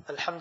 الحمد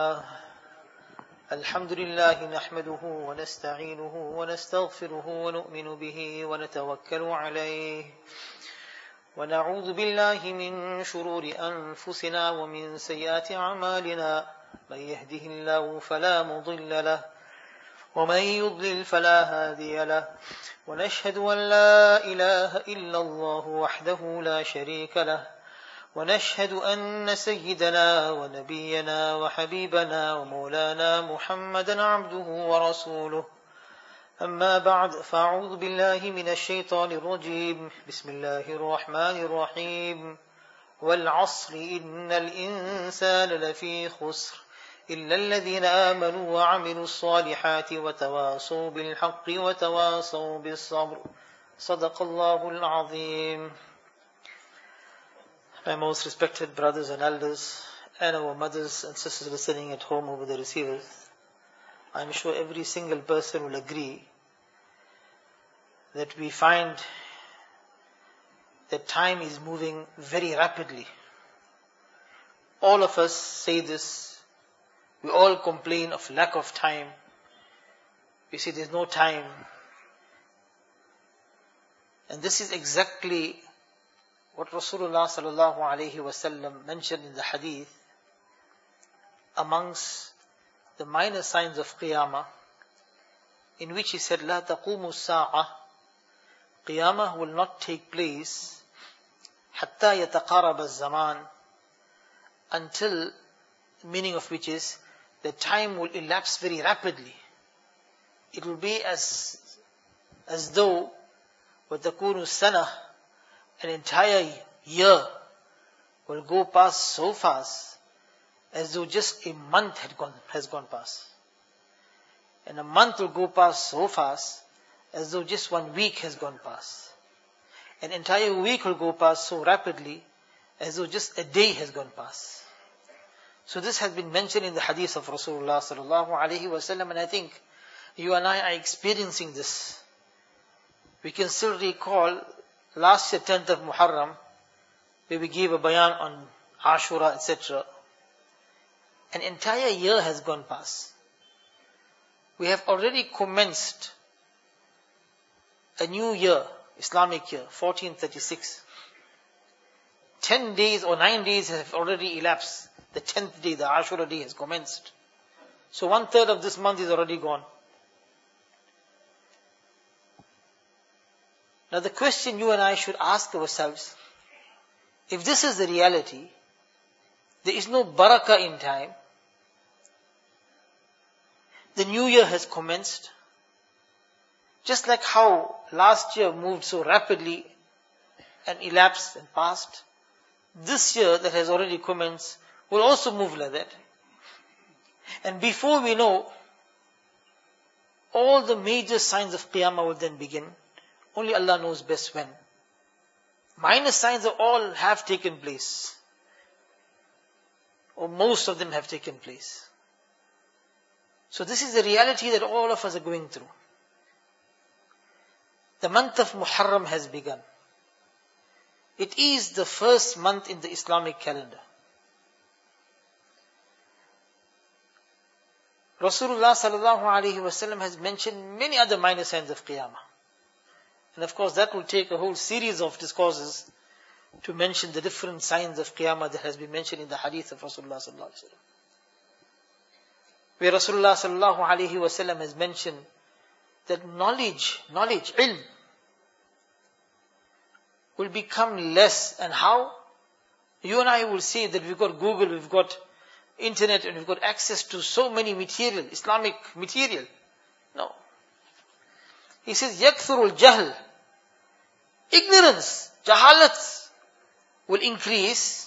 لله نحمده ونستعينه ونستغفره ونؤمن به ونتوكل عليه ونعوذ بالله من شرور أنفسنا ومن سيئات أعمالنا من يهده الله فلا مضل له ومن يضلل فلا هادي له ونشهد أن لا إله إلا الله وحده لا شريك له ونشهد أن سيدنا ونبينا وحبيبنا ومولانا محمدا عبده ورسوله أما بعد فأعوذ بالله من الشيطان الرجيم بسم الله الرحمن الرحيم والعصر إن الإنسان لفي خسر إلا الذين آمنوا وعملوا الصالحات وتواصوا بالحق وتواصوا بالصبر صدق الله العظيم. My most respected brothers and elders and our mothers and sisters listening at home over the receivers, I'm sure every single person will agree that we find that time is moving very rapidly. All of us say this. We all complain of lack of time. We say there's no time. And this is exactly what Rasulullah sallallahu alayhi wasallam mentioned in the hadith amongst the minor signs of Qiyamah, in which he said, لا تقوم الساعة, Qiyamah will not take place حتى يتقارب الزمان, until, meaning of which is, the time will elapse very rapidly. It will be as though وتكون السنة, an entire year will go past so fast as though just a month has gone past. And a month will go past so fast as though just 1 week has gone past. An entire week will go past so rapidly as though just a day has gone past. So this has been mentioned in the hadith of Rasulullah sallallahu alaihi wasallam, and I think you and I are experiencing this. We can still recall last year, 10th of Muharram, where we gave a bayan on Ashura, etc. An entire year has gone past. We have already commenced a new year, Islamic year, 1436. 10 days or 9 days have already elapsed. The 10th day, the Ashura day, has commenced. So 1/3 of this month is already gone. Now the question you and I should ask ourselves, if this is the reality, there is no barakah in time, the new year has commenced, just like how last year moved so rapidly and elapsed and passed, this year that has already commenced will also move like that. And before we know, all the major signs of Qiyamah will then begin. Only Allah knows best when. Minor signs of all have taken place. Or most of them have taken place. So this is the reality that all of us are going through. The month of Muharram has begun. It is the first month in the Islamic calendar. Rasulullah sallallahu alaihi wasallam has mentioned many other minor signs of Qiyamah. And of course that will take a whole series of discourses to mention the different signs of Qiyamah that has been mentioned in the hadith of Rasulullah sallallahu alaihi wasallam. Where Rasulullah sallallahu alaihi wasallam has mentioned that knowledge, ilm, will become less. And how? You and I will say that we've got Google, we've got internet, and we've got access to so many material, Islamic material. No. He says, يَكْثُرُ الْجَهْلِ, ignorance, jahalat will increase,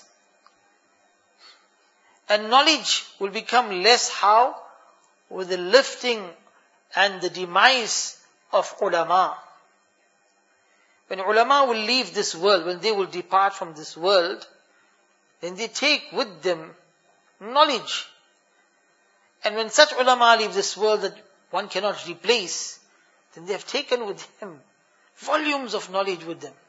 and knowledge will become less. How? With the lifting and the demise of ulama. When ulama will leave this world, when they will depart from this world, then they take with them knowledge. And when such ulama leave this world that one cannot replace, then they have taken with them volumes of knowledge with them.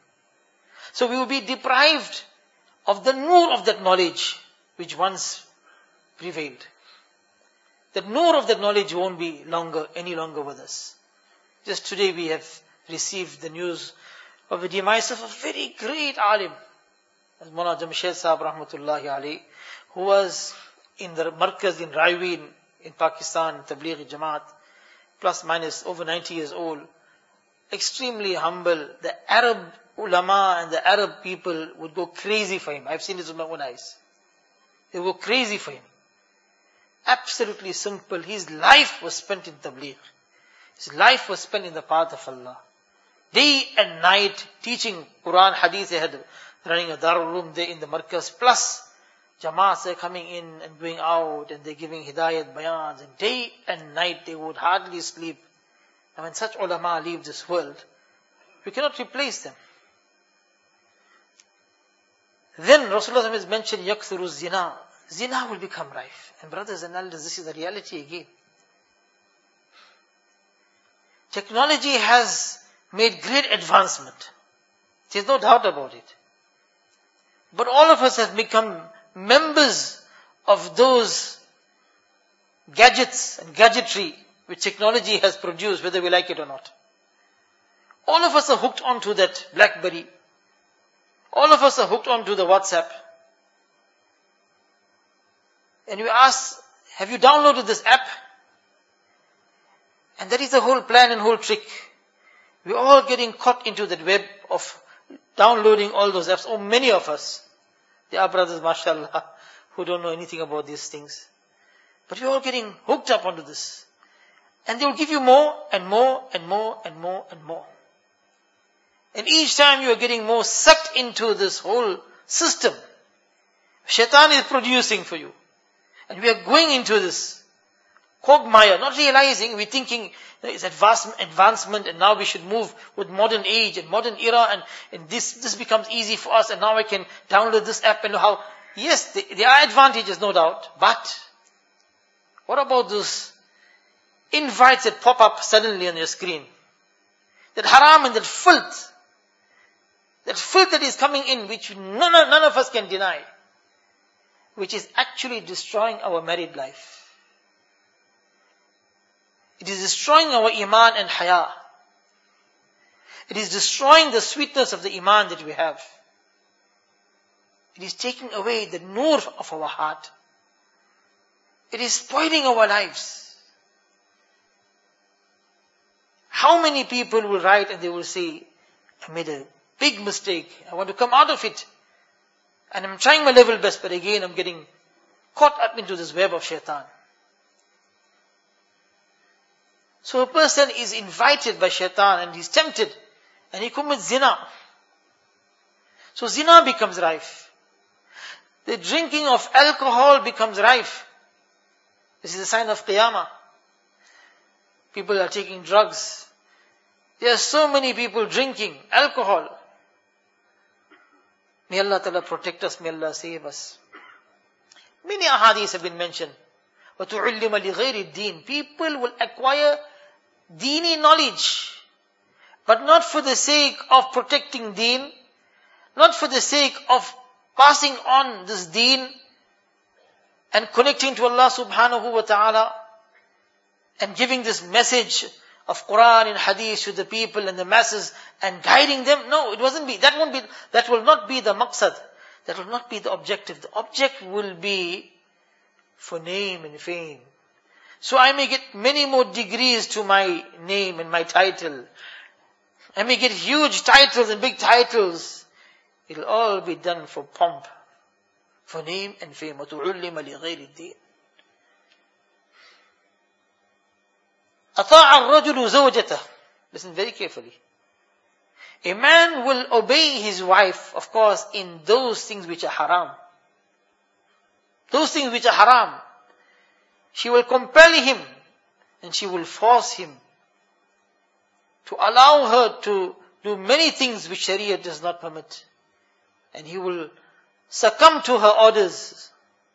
So we will be deprived of the nur of that knowledge which once prevailed. The nur of that knowledge won't be any longer with us. Just today we have received the news of the demise of a very great alim, as Mawlana Jamshed Sahib Rahmatullahi Alayhi, who was in the Markaz in Raywin in Pakistan, Tablighi Jamaat, plus minus over 90 years old, extremely humble. The Arab ulama and the Arab people would go crazy for him. I've seen this with my own eyes. They would go crazy for him. Absolutely simple. His life was spent in tabligh. His life was spent in the path of Allah. Day and night teaching Quran, Hadith. They had running a Darul Room there in the Markaz. Plus Jamaats are coming in and going out and they're giving Hidayat Bayans. And day and night they would hardly sleep. And when such ulama leave this world, we cannot replace them. Then Rasulullah has mentioned yakthuru zina. Zina will become rife. And brothers and elders, this is the reality again. Technology has made great advancement. There's no doubt about it. But all of us have become members of those gadgets and gadgetry which technology has produced, whether we like it or not. All of us are hooked onto that BlackBerry. All of us are hooked onto the WhatsApp. And we ask, have you downloaded this app? And that is the whole plan and whole trick. We're all getting caught into that web of downloading all those apps. Oh, many of us. There are brothers, mashallah, who don't know anything about these things. But we're all getting hooked up onto this. And they will give you more and more and more and more and more. And each time you are getting more sucked into this whole system, Shaitan is producing for you. And we are going into this quagmire, not realizing, we're thinking it's advancement and now we should move with modern age and modern era and this becomes easy for us and now I can download this app and how. Yes, there are advantages, no doubt. But what about those invites that pop up suddenly on your screen? That haram and that filth that is coming in, which none of us can deny, which is actually destroying our married life. It is destroying our iman and haya. It is destroying the sweetness of the iman that we have. It is taking away the nur of our heart. It is spoiling our lives. How many people will write and they will say, I made a big mistake. I want to come out of it. And I'm trying my level best, but again I'm getting caught up into this web of shaitan. So a person is invited by shaitan and he's tempted and he commits zina. So zina becomes rife. The drinking of alcohol becomes rife. This is a sign of qiyamah. People are taking drugs. There are so many people drinking alcohol. May Allah Ta'ala protect us, may Allah save us. Many ahadiths have been mentioned. وَتُعُلِّمَ لِغَيْرِ الدِّينِ. People will acquire deeni knowledge, but not for the sake of protecting deen, not for the sake of passing on this deen and connecting to Allah subhanahu wa ta'ala and giving this message of Quran and Hadith to the people and the masses and guiding them. No, it wasn't be. That will not be the maqsad. That will not be the objective. The object will be for name and fame. So I may get many more degrees to my name and my title. I may get huge titles and big titles. It'll all be done for pomp, for name and fame. وَتُعُلِّمَ لِغَيْرِ الدِّينِ. أَطَاعَ الرَّجُلُ زَوْجَتَهُ. Listen very carefully. A man will obey his wife, of course, in those things which are haram. Those things which are haram. She will compel him and she will force him to allow her to do many things which Sharia does not permit. And he will succumb to her orders.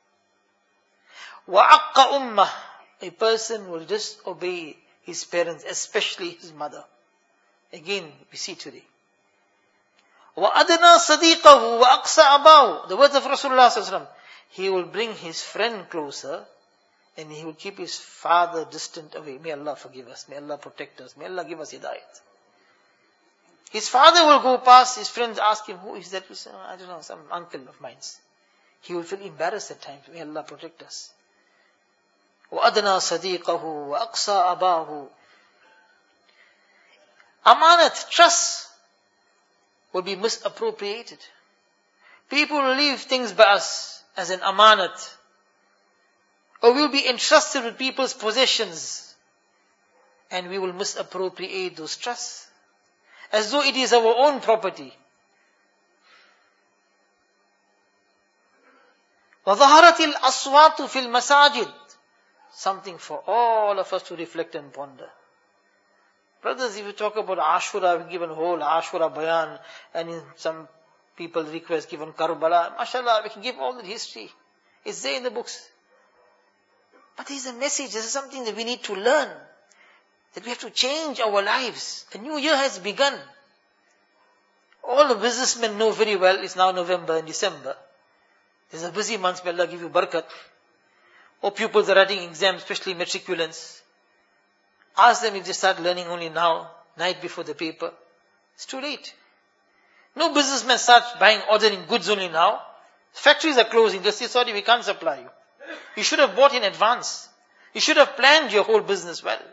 وَعَقَّ أُمَّهُ. A person will just obey his parents, especially his mother. Again, we see today. وَأَدْنَى صَدِيقَهُ وَأَقْصَى أَبَاهُ. The words of Rasulullah sallallahu alaihi wasallam. he will bring his friend closer, and he will keep his father distant away. May Allah forgive us. May Allah protect us. May Allah give us hidayat. His father will go past, his friends ask him, who is that? He say, I don't know, some uncle of mine. He will feel embarrassed at times. May Allah protect us. وَأَدْنَا صَدِيقَهُ وَأَقْصَى أَبَاهُ. Amanat, trust, will be misappropriated. People will leave things by us as an amanat. Or we'll be entrusted with people's possessions, and we will misappropriate those trusts as though it is our own property. وَظَهَرَتِ الْأَصْوَاتُ فِي الْمَسَاجِدِ. Something for all of us to reflect and ponder. Brothers, if you talk about Ashura, we give a whole Ashura bayan, and in some people request given Karbala. MashaAllah, we can give all the history. It's there in the books. But there's a message, this is something that we need to learn. That we have to change our lives. A new year has begun. All the businessmen know very well, it's now November and December. There's a busy month, may Allah give you barakat. Or pupils are writing exams, especially matriculants. Ask them if they start learning only now, night before the paper. It's too late. No businessman starts ordering goods only now. Factories are closing, they say, sorry, we can't supply you. You should have bought in advance. You should have planned your whole business well.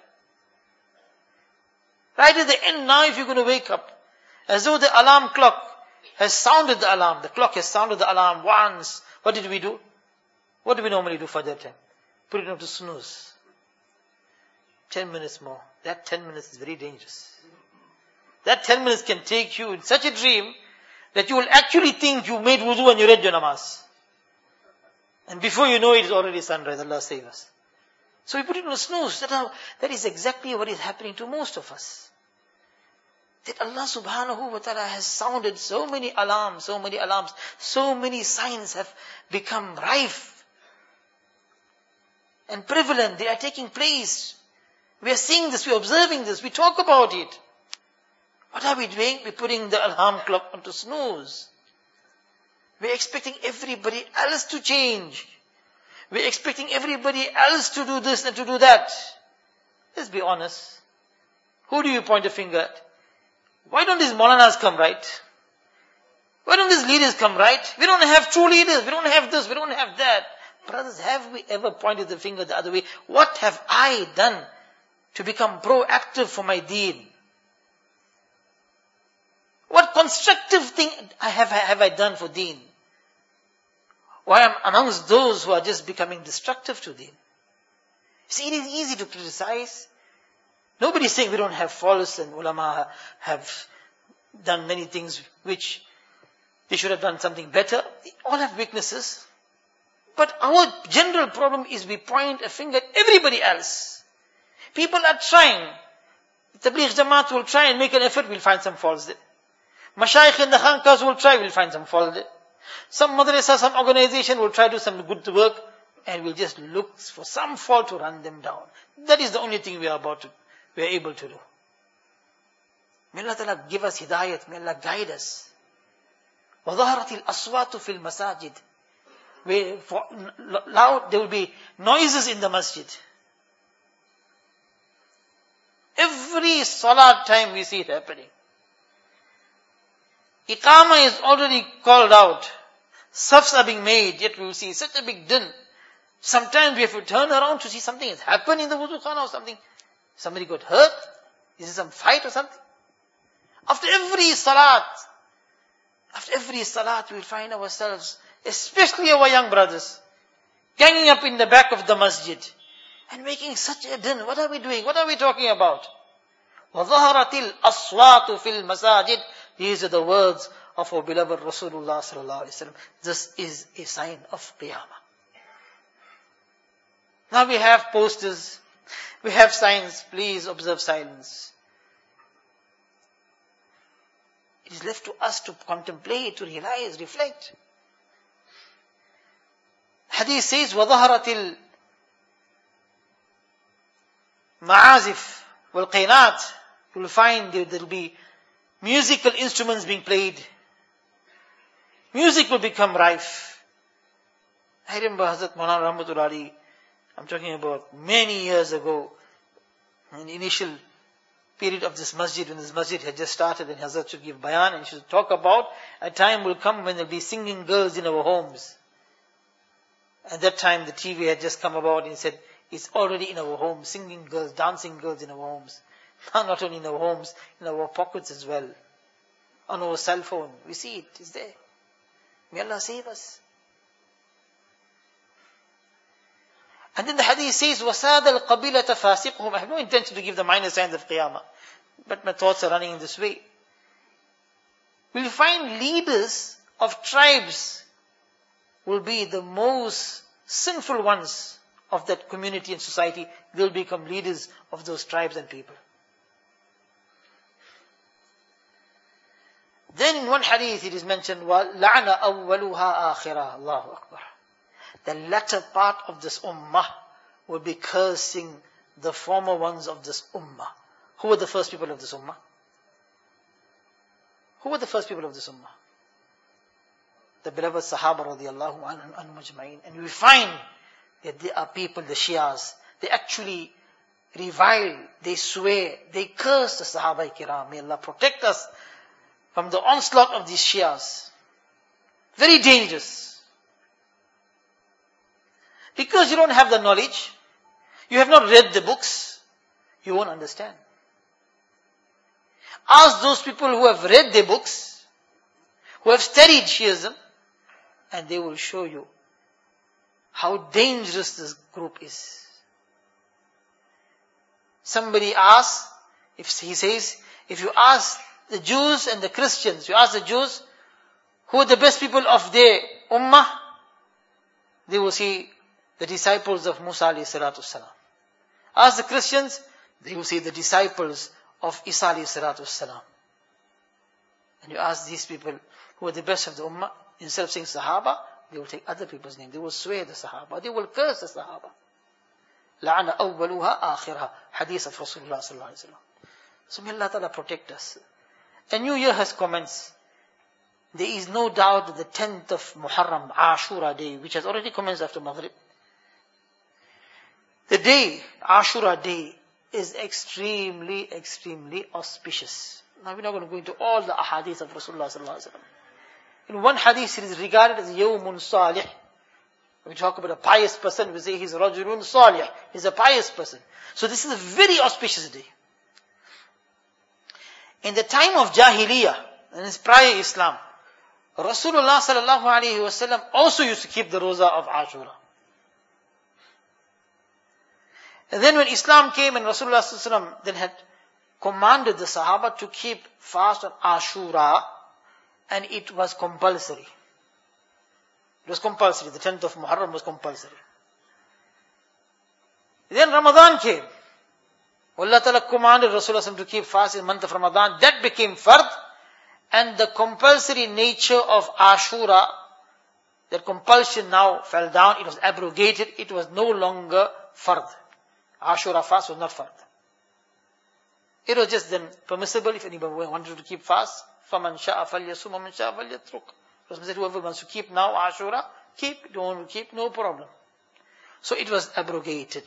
Right at the end now, if you're going to wake up, as though the alarm clock has sounded the alarm. The clock has sounded the alarm once. What did we do? What do we normally do for that time? Put it on to snooze. 10 minutes more. That 10 minutes is very dangerous. That 10 minutes can take you in such a dream that you will actually think you made wudu and you read your namaz. And before you know it, it's already sunrise. Allah save us. So we put it on a snooze. That is exactly what is happening to most of us. That Allah subhanahu wa ta'ala has sounded so many alarms, so many signs have become rife and prevalent. They are taking place. We are seeing this, we are observing this, we talk about it. What are we doing? We're putting the alarm clock onto snooze. We're expecting everybody else to change. We're expecting everybody else to do this and to do that. Let's be honest. Who do you point a finger at? Why don't these Maulanas come right? Why don't these leaders come right? We don't have true leaders. We don't have this. We don't have that. Brothers, have we ever pointed the finger the other way? What have I done to become proactive for my deen? What constructive thing have I done for deen? Why am amongst those who are just becoming destructive to deen? See, it is easy to criticize. Nobody is saying we don't have faults, and ulama have done many things which they should have done something better. They all have weaknesses. But our general problem is we point a finger at everybody else. People are trying. The Tabligh Jamaat will try and make an effort, we'll find some faults there. Mashayikh in the Khankas will try, we'll find some faults there. Some madrasa, some organization will try to do some good work, and we'll just look for some fault to run them down. That is the only thing we are able to do. May Allah Ta'ala give us hidayat, may Allah guide us. وَظَهَرَتِ الْأَصْوَاتُ فِي الْمَسَاجِدِ. Loud, there will be noises in the masjid. Every salat time we see it happening. Iqamah is already called out. Safs are being made, yet we will see such a big din. Sometimes we have to turn around to see something has happened in the wudu khana or something. Somebody got hurt. Is there some fight or something? After every salat, we will find ourselves, especially our young brothers, ganging up in the back of the masjid and making such a din. What are we doing? What are we talking about? وَظَهَرَتِ الْأَصْوَاتُ فِي الْمَسَاجِدِ. These are the words of our beloved Rasulullah sallallahu alaihi wasallam. This is a sign of Qiyamah. Now we have posters, we have signs, please observe silence. It is left to us to contemplate, to realize, reflect. Hadith says, وَظَهَرَتِ الْمَعَازِفِ وَالْقَيْنَاتِ. You will find there will be musical instruments being played. Music will become rife. I remember Hazrat Maulana Rahmatul Ali, I'm talking about many years ago, in the initial period of this masjid, when this masjid had just started and Hazrat should give bayan and should talk about a time will come when there will be singing girls in our homes. At that time the TV had just come about and he said, it's already in our homes, singing girls, dancing girls in our homes. Not only in our homes, in our pockets as well. On our cell phone, we see it, it's there. May Allah save us. And then the hadith says, وَسَادَ الْقَبِيلَةَ فَاسِقُهُمْ. I have no intention to give the minor signs of Qiyamah, but my thoughts are running in this way. We'll find leaders of tribes will be the most sinful ones of that community and society. They'll become leaders of those tribes and people. Then in one hadith it is mentioned, وَلَعْنَ أَوَّلُهَا آخِرَهَا. Allahu Akbar. The latter part of this ummah will be cursing the former ones of this ummah. Who were the first people of this ummah? Who were the first people of this ummah? The beloved Sahaba radiallahu anhum ajma'in. And we find that there are people, the Shias, they actually revile, they swear, they curse the Sahaba kiram. May Allah protect us from the onslaught of these Shias. Very dangerous. Because you don't have the knowledge, you have not read the books, you won't understand. Ask those people who have read the books, who have studied Shiism, and they will show you how dangerous this group is. Somebody asks, if you ask the Jews and the Christians, you ask the Jews, who are the best people of their ummah, they will see the disciples of Musa alayhi salatu salam. Ask the Christians, they will say the disciples of Isa alayhi salatu salam. And you ask these people who are the best of the ummah, instead of saying Sahaba, they will take other people's name. They will swear the Sahaba. They will curse the Sahaba. لَعْنَ أَوَّلُهَا آخِرَهَا. Hadith of Rasulullah sallallahu alayhi wa sallam. So may Allah Ta'ala protect us. A new year has commenced. There is no doubt that the 10th of Muharram, Ashura day, which has already commenced after Maghrib, the day, Ashura day, is extremely, extremely auspicious. Now we're not going to go into all the ahadith of Rasulullah sallallahu alaihi wasallam. In one hadith it is regarded as Yawmun Salih. When we talk about a pious person, we say he's Rajulun Salih. He's a pious person. So this is a very auspicious day. In the time of Jahiliyyah, and it's prior Islam, Rasulullah sallallahu alaihi wasallam also used to keep the Roza of Ashura. And then when Islam came and Rasulullah sallallahu alaihi wasallam then had commanded the Sahaba to keep fast on Ashura, and it was compulsory. It was compulsory. The 10th of Muharram was compulsory. Then Ramadan came. Allah Ta'ala commanded Rasulullah to keep fast in the month of Ramadan. That became fard. And the compulsory nature of Ashura, that compulsion now fell down. It was abrogated. It was no longer fard. Ashura fast was not fard. It was just then permissible if anybody wanted to keep fast. فَمَنْ شَاءَ فَلْيَصُمْ وَمَنْ شَاءَ فَلْيَتْرُكْ. Rasul said, whoever wants to keep now Ashura, keep. Don't want to keep, no problem. So it was abrogated.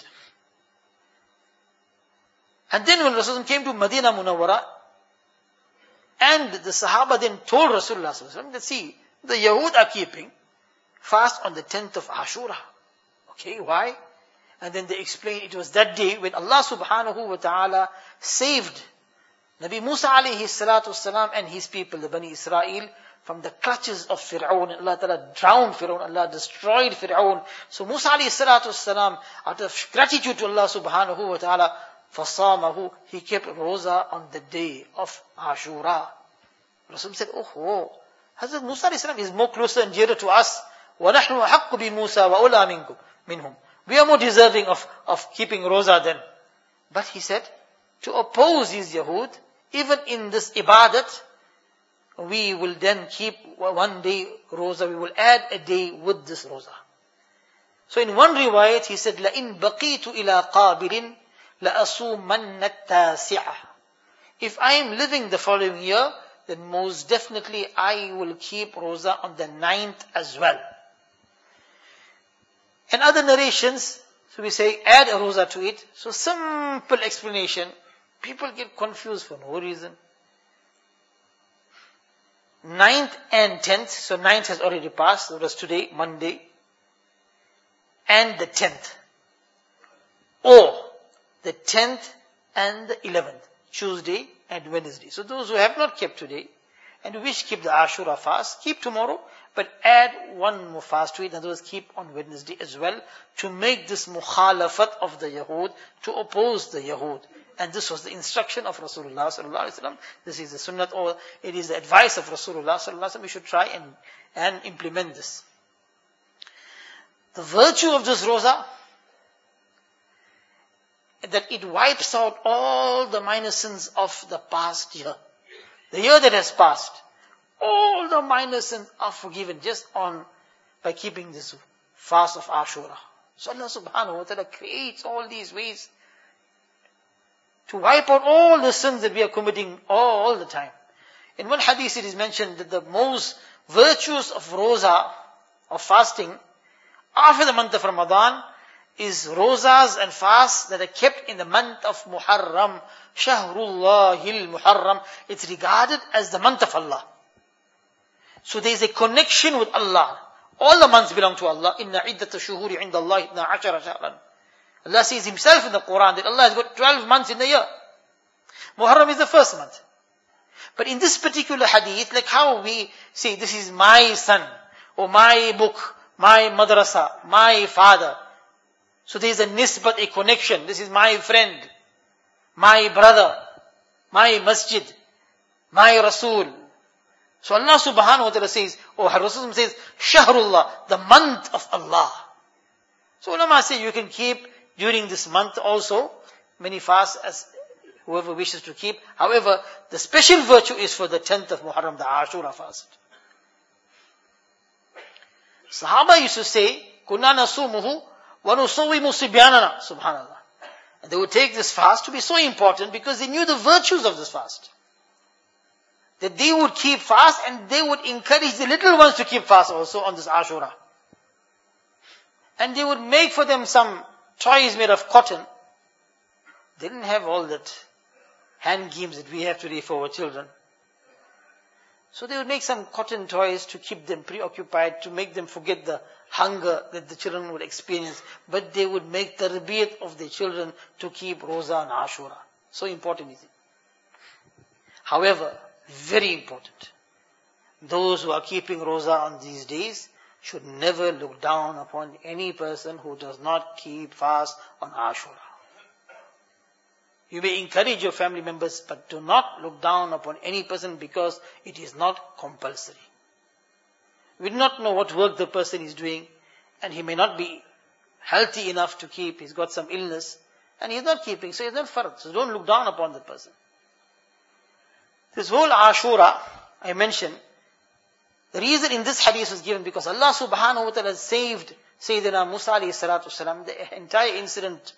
And then when Rasul came to Medina Munawwara, and the Sahaba then told Rasulullah that see, the Yahud are keeping fast on the 10th of Ashura. Okay, why? And then they explained it was that day when Allah subhanahu wa ta'ala saved Nabi Musa alayhi salatu wasalam and his people, the Bani Israel, from the clutches of Fir'aun. Allah Ta'ala drowned Fir'aun, Allah destroyed Fir'aun. So Musa alayhi salatu wasalam, out of gratitude to Allah subhanahu wa ta'ala, فَصَامَهُ, he kept Roza on the day of Ashura. Rasul said, oh, Hazrat Musa alayhi salam is more closer and dearer to us. وَنَحْنُ أَحَقُّ بِمُوسَى وَأُولَى مِنْهُمْ. We are more deserving of keeping Roza then. But he said, to oppose these Yahud, even in this ibadat, we will then keep one day Roza, we will add a day with this Roza. So in one riwayat, he said, لَإِن بَقِيتُ إِلَىٰ قَابِلٍ لَأَصُومَنَّ التَّاسِعَةِ. If I am living the following year, then most definitely I will keep Roza on the 9th as well. And other narrations, so we say add a roza to it. So simple explanation. People get confused for no reason. 9th and 10th, so 9th has already passed, so that's today, Monday, and the 10th. Or the 10th and the 11th, Tuesday and Wednesday. So those who have not kept today, and wish to keep the Ashura fast, keep tomorrow, but add one more fast to it, and those keep on Wednesday as well, to make this mukhalafat of the Yahud, to oppose the Yahud. And this was the instruction of Rasulullah sallallahu alaihi wasallam. This is the sunnat, or it is the advice of Rasulullah sallallahu alaihi wasallam. We should try and implement this. The virtue of this roza, that it wipes out all the minor sins of the past year. The year that has passed, all the minor sins are forgiven just by keeping this fast of Ashura. So Allah subhanahu wa ta'ala creates all these ways to wipe out all the sins that we are committing all the time. In one hadith it is mentioned that the most virtues of roza, of fasting, after the month of Ramadan, is rozas and fasts that are kept in the month of Muharram, Shahrullahil Muharram. It's regarded as the month of Allah. So there is a connection with Allah. All the months belong to Allah. Inna iddata shuhuri inda Allah itna ashara shahran. Allah says himself in the Quran that Allah has got 12 months in the year. Muharram is the first month. But in this particular hadith, like how we say, this is my son, or my book, my madrasa, my father. So there is a nisbat, a connection. This is my friend, my brother, my masjid, my Rasul. So Allah subhanahu wa ta'ala says, or Rasul says, Shahrullah, the month of Allah. So ulama say you can keep during this month also many fasts as whoever wishes to keep. However, the special virtue is for the 10th of Muharram, the Ashura fast. Sahaba used to say, Kunna nasumuhu wa nusawwimu sibyanana, subhanallah. And they would take this fast to be so important because they knew the virtues of this fast. That they would keep fast and they would encourage the little ones to keep fast also on this Ashura. And they would make for them some toys made of cotton. They didn't have all that hand games that we have today for our children. So they would make some cotton toys to keep them preoccupied, to make them forget the hunger that the children would experience. But they would make the tarbiyat of their children to keep Roza and Ashura. So important is it. However, very important, those who are keeping Roza on these days should never look down upon any person who does not keep fast on Ashura. You may encourage your family members, but do not look down upon any person because it is not compulsory. We do not know what work the person is doing, and he may not be healthy enough to keep. He's got some illness, and he's not keeping, so he's not fard. So don't look down upon the person. This whole Ashura, I mentioned, the reason in this hadith was given because Allah subhanahu wa ta'ala saved Sayyidina Musa alayhi salatu wasalam, the entire incident.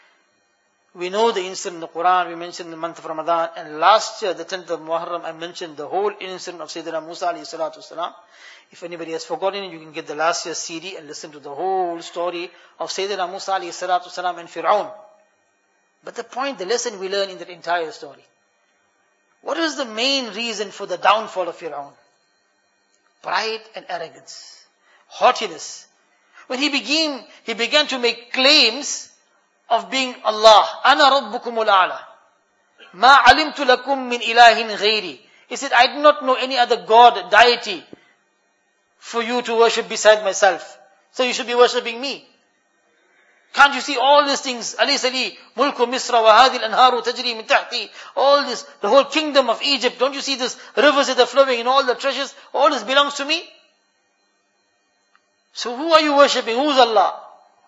We know the incident in the Quran, we mentioned the month of Ramadan, and last year, the 10th of Muharram, I mentioned the whole incident of Sayyidina Musa alayhi salatu wasalam. If anybody has forgotten it, you can get the last year's CD and listen to the whole story of Sayyidina Musa alayhi salatu wasalam and Fir'aun. But the point, the lesson we learn in that entire story. What was the main reason for the downfall of Fir'aun? Pride and arrogance. Haughtiness. When he began to make claims of being Allah. Ana rabbukumul a'la. Ma alimtu lakum min ilahin ghairi. He said, I do not know any other God, deity, for you to worship beside myself. So you should be worshipping me. Can't you see all these things? Alaysa li mulku Misra wa hadhihi al-anharu tajri min tahti. All this, the whole kingdom of Egypt. Don't you see this rivers that are flowing and all the treasures? All this belongs to me. So who are you worshipping? Who's Allah?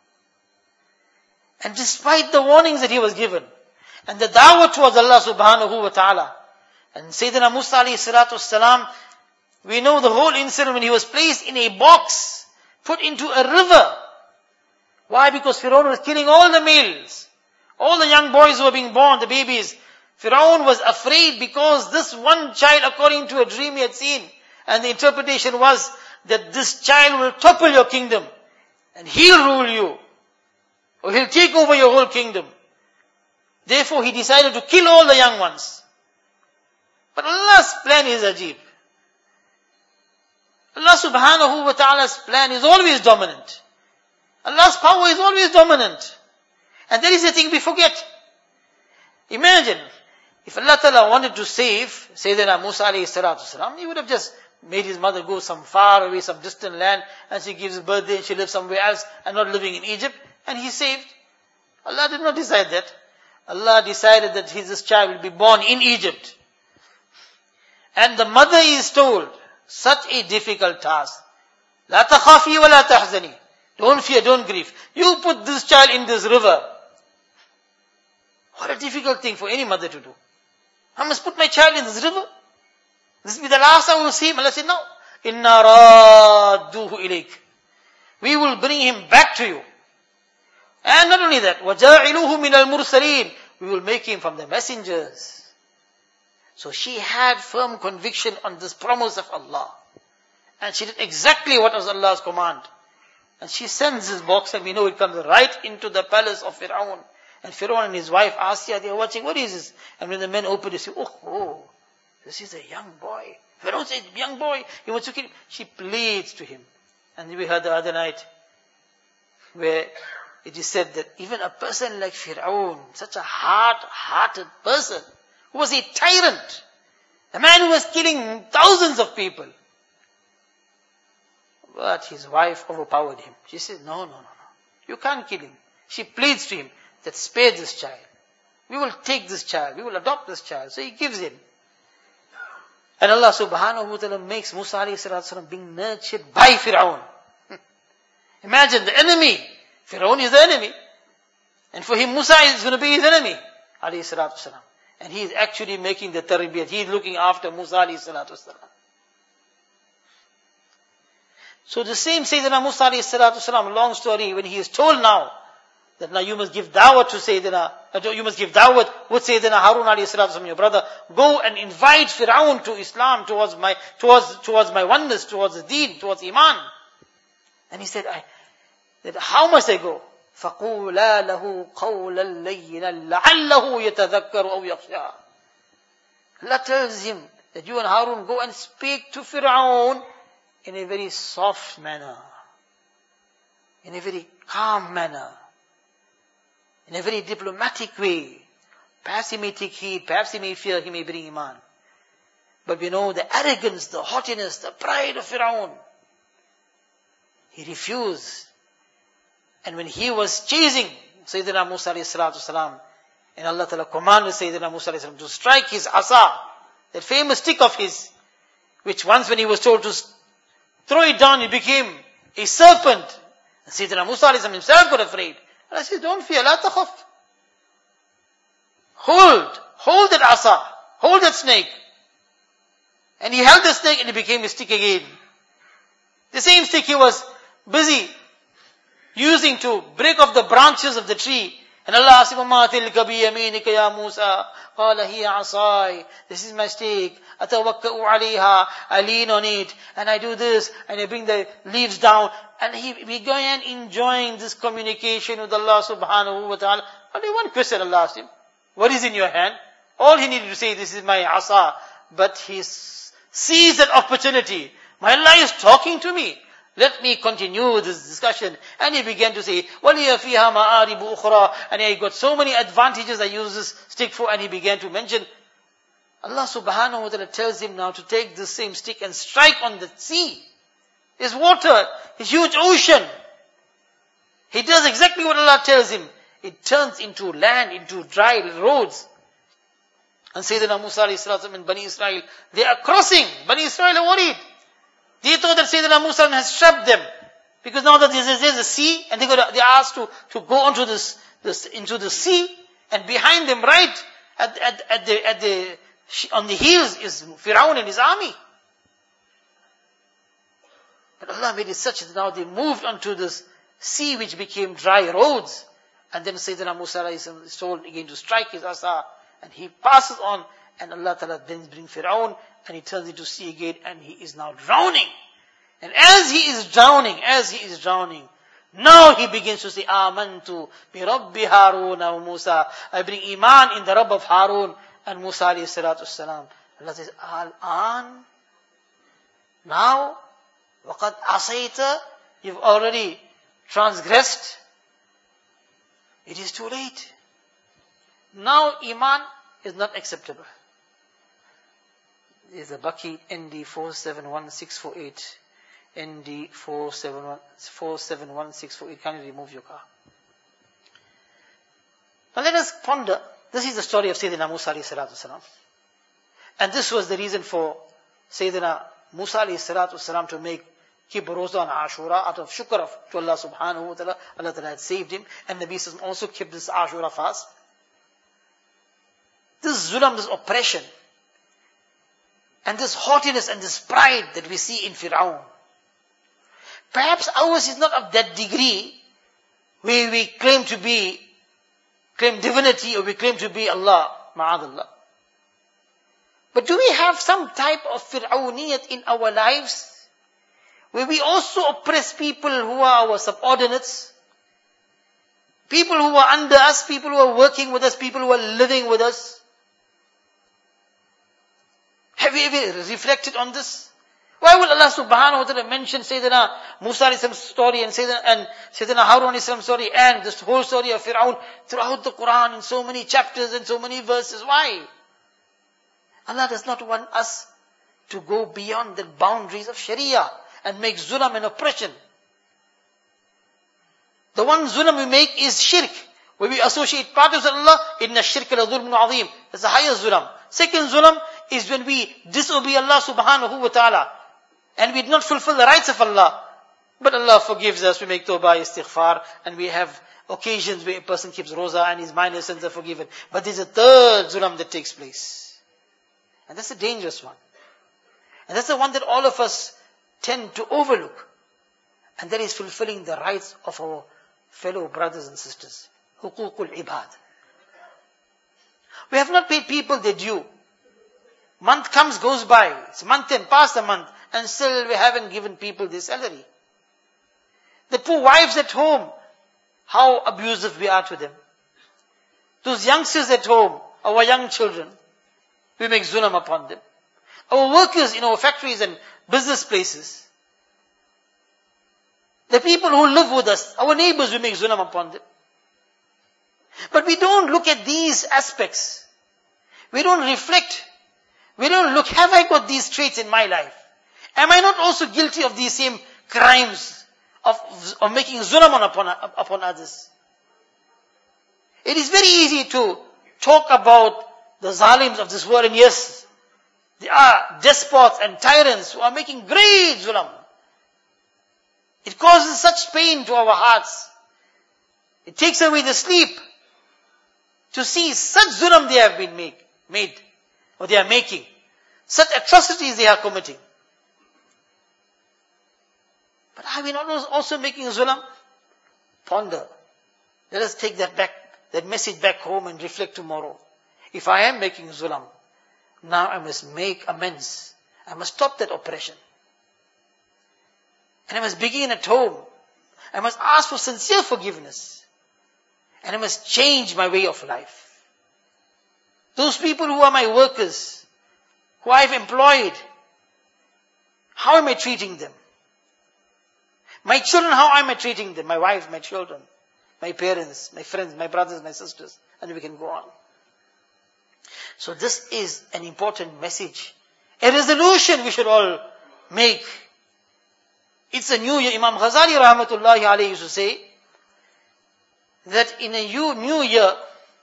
And despite the warnings that he was given, and the da'wah towards Allah subhanahu wa ta'ala, and Sayyidina Musa alayhi salatu wasalam, we know the whole incident when he was placed in a box, put into a river. Why? Because Fir'aun was killing all the males. All the young boys who were being born, the babies. Fir'aun was afraid because this one child, according to a dream he had seen, and the interpretation was that this child will topple your kingdom. and he'll rule you, or he'll take over your whole kingdom. Therefore, he decided to kill all the young ones. But Allah's plan is ajib. Allah subhanahu wa ta'ala's plan is always dominant. Allah's power is always dominant. And that is the thing we forget. Imagine, if Allah Ta'ala wanted to save Sayyidina Musa alayhi salatu salam, he would have just made his mother go some far away, some distant land, and she gives birth there, she lives somewhere else, and not living in Egypt, and he's saved. Allah did not decide that. Allah decided that his child will be born in Egypt. And the mother is told, such a difficult task. La takhafi wa la tahzani. Don't fear, don't grieve. You put this child in this river. What a difficult thing for any mother to do. I must put my child in this river. This will be the last I will see him. Allah said, no. Inna radduhu ilayk. We will bring him back to you. And not only that, وَجَاعِلُوهُ مِنَ الْمُرْسَلِينَ. We will make him from the messengers. So she had firm conviction on this promise of Allah. And she did exactly what was Allah's command. And she sends this box, and we know it comes right into the palace of Fir'aun. And Fir'aun and his wife Asya, they are watching, what is this? And when the men open it, they say, oh, this is a young boy. Fir'aun says, young boy, he wants to kill him. She pleads to him. And we heard the other night, where it is said that even a person like Fir'aun, such a hard-hearted person, who was a tyrant, a man who was killing thousands of people, but his wife overpowered him. She said, no, you can't kill him. She pleads to him that spare this child. We will take this child, we will adopt this child. So he gives in. And Allah subhanahu wa ta'ala makes Musa alayhi salatu salam being nurtured by Fir'aun. Imagine the enemy. Fir'aun is the enemy. And for him, Musa is going to be his enemy. Alayhi salatu salam. And he is actually making the tarbiyat. He is looking after Musa alayhi salatu salam. So the same Sayyidina Musa alayhi salatu salam, long story, when he is told now, that now you must give da'wah to Sayyidina, you must give da'wah with Sayyidina Harun alayhi salatu salam, your brother, go and invite Fir'aun to Islam, towards my oneness, towards the deen, towards Iman. And he said, how must I go? فَقُولَا لَهُ قَوْلًا لَيِّنًا لَعَلَّهُ يَتَذَكَّرُ أَوْ يَخْشَىٰ. Allah tells him that you and Harun go and speak to Fir'aun in a very soft manner, in a very calm manner, in a very diplomatic way. Perhaps he may take heed, perhaps he may fear, he may bring Iman. But we know the arrogance, the haughtiness, the pride of Fir'aun. He refused. And when he was chasing Sayyidina Musa alayhi salatu salam, and Allah Ta'ala commanded Sayyidina Musa alayhi salam to strike his asa, that famous stick of his, which once when he was told to throw it down, it became a serpent. And Sayyidina Musa alayhi salam himself got afraid. And I said, don't fear, la takhaf. Hold that asa, hold that snake. And he held the snake and it became a stick again. The same stick he was busy using to break off the branches of the tree. And Allah asked him, وَمَا تِلْكَ بِيَمِينِكَ يَا مُوسَى قَالَ هِيَ عَصَاي. This is my stick. أَتَوَكَّأُ عَلَيْهَا. I lean on it, and I do this, and I bring the leaves down. And he began enjoying this communication with Allah subhanahu wa ta'ala. Only one question Allah asked him. What is in your hand? All he needed to say, this is my asa. But he seized that opportunity. My Allah is talking to me. Let me continue this discussion. And he began to say, وَلِيَ فِيهَا مَآرِبُ أُخْرَى. And I got so many advantages I use this stick for. And he began to mention. Allah subhanahu wa ta'ala tells him now to take this same stick and strike on the sea. There's water, a huge ocean. He does exactly what Allah tells him. It turns into land, into dry roads. And Sayyidina Musa alayhi salatu and Bani Israel, they are crossing. Bani Israel are worried. They thought that Sayyidina Musa has trapped them. Because now that there's a sea, and they are asked to go onto into the sea, and behind them, right on the hills, is Fir'aun and his army. But Allah made it such that now they moved onto this sea which became dry roads. And then Sayyidina Musa is told again to strike his asa, and he passes on, and Allah Ta'ala then brings Fir'aun, and he turns into sea again, and he is now drowning. And as he is drowning, Now he begins to say, Amantu bi Rabbi Harun wa Musa. I bring Iman in the Rabb of Harun and Musa alayhi salatu salam. Allah says, Al-an. Now, waqad asayta. You've already transgressed. It is too late. Now Iman is not acceptable. This is a Baqi ND 471648. ND 471648. Can you remove your car? Now let us ponder. This is the story of Sayyidina Musa alayhi salatu salam. And this was the reason for Sayyidina Musa alayhi salatu salam to keep Roza on Ashura out of shukr to Allah subhanahu wa ta'ala. Allah ta'ala had saved him. And Nabi Sallallahu also kept this Ashura fast. This zulam, this oppression, and this haughtiness and this pride that we see in Fir'aun. Perhaps ours is not of that degree where we claim divinity or we claim to be Allah, ma'adallah. But do we have some type of Fir'auniyat in our lives where we also oppress people who are our subordinates, people who are under us, people who are working with us, people who are living with us? Have you ever reflected on this? Why will Allah subhanahu wa ta'ala mention Sayyidina Musa alayhi salam's story and Sayyidina Harun alayhi salam's story and this whole story of Fir'aun throughout the Quran in so many chapters and so many verses? Why? Allah does not want us to go beyond the boundaries of Sharia and make zulam and oppression. The one zulam we make is shirk, where we associate partners with Allah. Inna shirka la dhulmun azim. That's the highest zulam. Second zulam is when we disobey Allah subhanahu wa ta'ala and we do not fulfill the rights of Allah. But Allah forgives us. We make tawbah, istighfar, and we have occasions where a person keeps roza and his minor sins are forgiven. But there's a third zulam that takes place. And that's a dangerous one. And that's the one that all of us tend to overlook. And that is fulfilling the rights of our fellow brothers and sisters. Huququl ibad. We have not paid people their due. Month comes, goes by. It's month end, past the month. And still we haven't given people their salary. The poor wives at home, how abusive we are to them. Those youngsters at home, our young children, we make zulam upon them. Our workers in our factories and business places, the people who live with us, our neighbors, we make zulam upon them. But we don't look at these aspects. We don't reflect. We don't look, have I got these traits in my life? Am I not also guilty of these same crimes of making zulam upon others? It is very easy to talk about the zalims of this world, and yes, there are despots and tyrants who are making great zulam. It causes such pain to our hearts. It takes away the sleep to see such zulam they have been made, or they are making. Such atrocities they are committing. But are we not also making zulam? Ponder. Let us take that message back home and reflect tomorrow. If I am making zulam, now I must make amends. I must stop that oppression. And I must begin at home. I must ask for sincere forgiveness. And I must change my way of life. Those people who are my workers, who I have employed, how am I treating them? My children, how am I treating them? My wife, my children, my parents, my friends, my brothers, my sisters, and we can go on. So this is an important message. A resolution we should all make. It's a new year. Imam Ghazali rahmatullahi alayhi used to say that in a new year,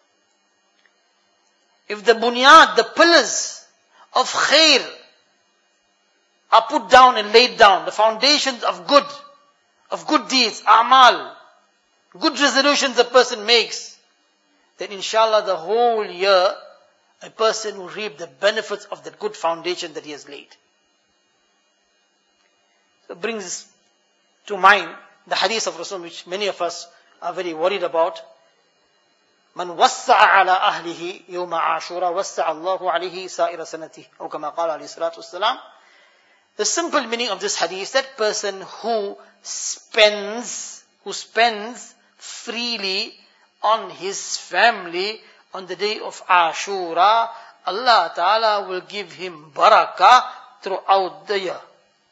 if the bunyad, the pillars of khair are put down and laid down, the foundations of good deeds, a'mal, good resolutions a person makes, then inshallah the whole year a person will reap the benefits of that good foundation that he has laid. So it brings to mind the hadith of Rasul, which many of us are very worried about. Man wassa'a ala ahlihi yawma ashura wassa'a Allahu alayhi sa'ira sanatih. Or kama qala alayhi salatu wassalam. The simple meaning of this hadith is that person who spends who spends freely on his family on the day of Ashura, Allah Ta'ala will give him barakah throughout the year.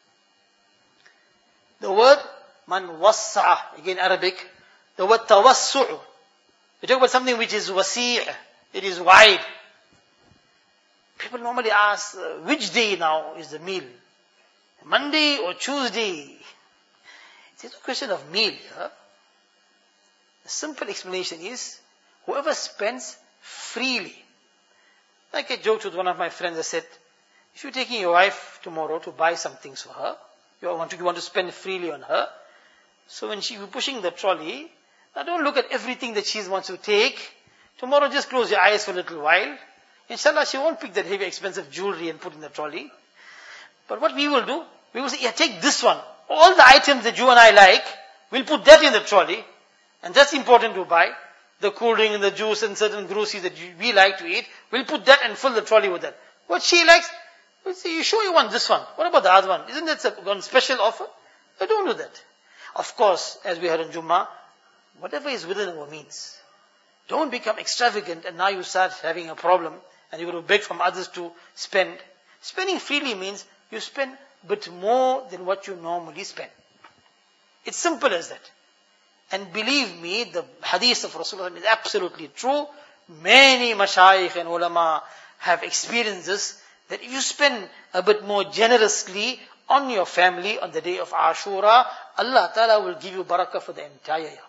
The word man wassa'a, again Arabic, the word tawassu'u. We talk about something which is wasi', it is wide. People normally ask, which day now is the meal? Monday or Tuesday? It's a question of meal. Huh? The simple explanation is, whoever spends freely. Like I joked with one of my friends, I said, if you're taking your wife tomorrow to buy some things for her, you want to spend freely on her, so when she's pushing the trolley, now don't look at everything that she wants to take. Tomorrow just close your eyes for a little while. Inshallah, she won't pick that heavy expensive jewelry and put in the trolley. But what we will do, we will say, yeah, take this one. All the items that you and I like, we'll put that in the trolley. And that's important to buy. The cool drink and the juice and certain groceries that we like to eat, we'll put that and fill the trolley with that. What she likes, we'll say, you sure you want this one? What about the other one? Isn't that one special offer? No, don't do that. Of course, as we heard in Jummah, whatever is within our means. Don't become extravagant and now you start having a problem and you're going to beg from others to spend. Spending freely means you spend a bit more than what you normally spend. It's simple as that. And believe me, the hadith of Rasulullah is absolutely true. Many mashayikh and ulama have experienced this, that if you spend a bit more generously on your family on the day of Ashura, Allah Ta'ala will give you barakah for the entire year.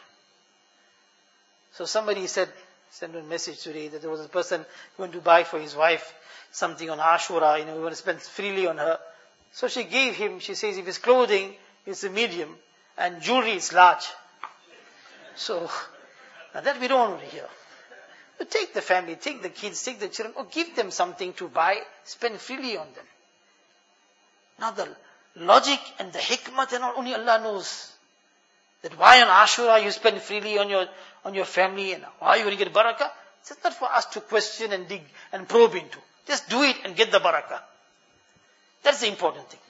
So somebody sent a message today that there was a person who went to buy for his wife something on Ashura, we want to spend freely on her. So she gave him, she says, if his clothing is a medium and jewelry is large. So, now that we don't want to hear. But take the family, take the kids, take the children, or give them something to buy, spend freely on them. Now the logic and the hikmah, and only Allah knows. That why on Ashura you spend freely on your family, and why you will get barakah. It's not for us to question and dig and probe into. Just do it and get the barakah. That's the important thing.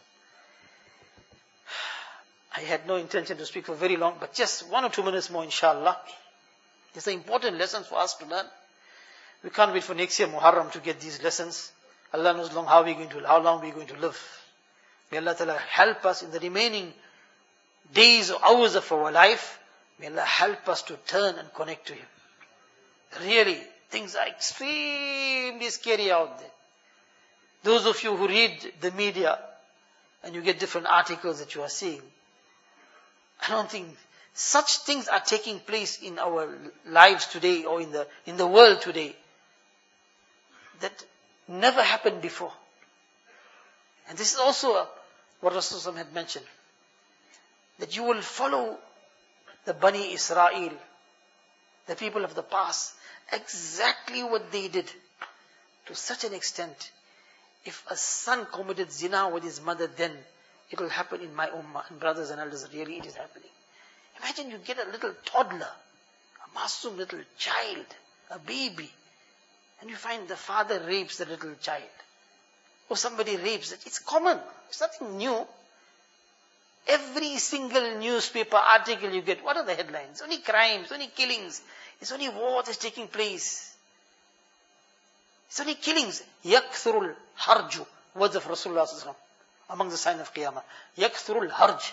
I had no intention to speak for very long, but just 1 or 2 minutes more, inshallah. These are important lessons for us to learn. We can't wait for next year, Muharram, to get these lessons. Allah knows how long we're going to live. May Allah Ta'ala help us in the remaining days or hours of our life. May Allah help us to turn and connect to Him. Really, things are extremely scary out there. Those of you who read the media and you get different articles that you are seeing, I don't think such things are taking place in our lives today or in the world today that never happened before. And this is also what Rasulullah had mentioned, that you will follow the Bani Israel, the people of the past, exactly what they did, to such an extent. If a son committed zina with his mother, then it will happen in my ummah. And brothers and elders, really it is happening. Imagine you get a little toddler, a masum little child, a baby, and you find the father rapes the little child. Or somebody rapes it. It's common. It's nothing new. Every single newspaper article you get, what are the headlines? Only crimes, only killings. It's only war that's taking place. It's only killings. Yakthurul harju. Words of Rasulullah sallallahu alaihi wasallam. Among the signs of Qiyamah. Yakthurul harj.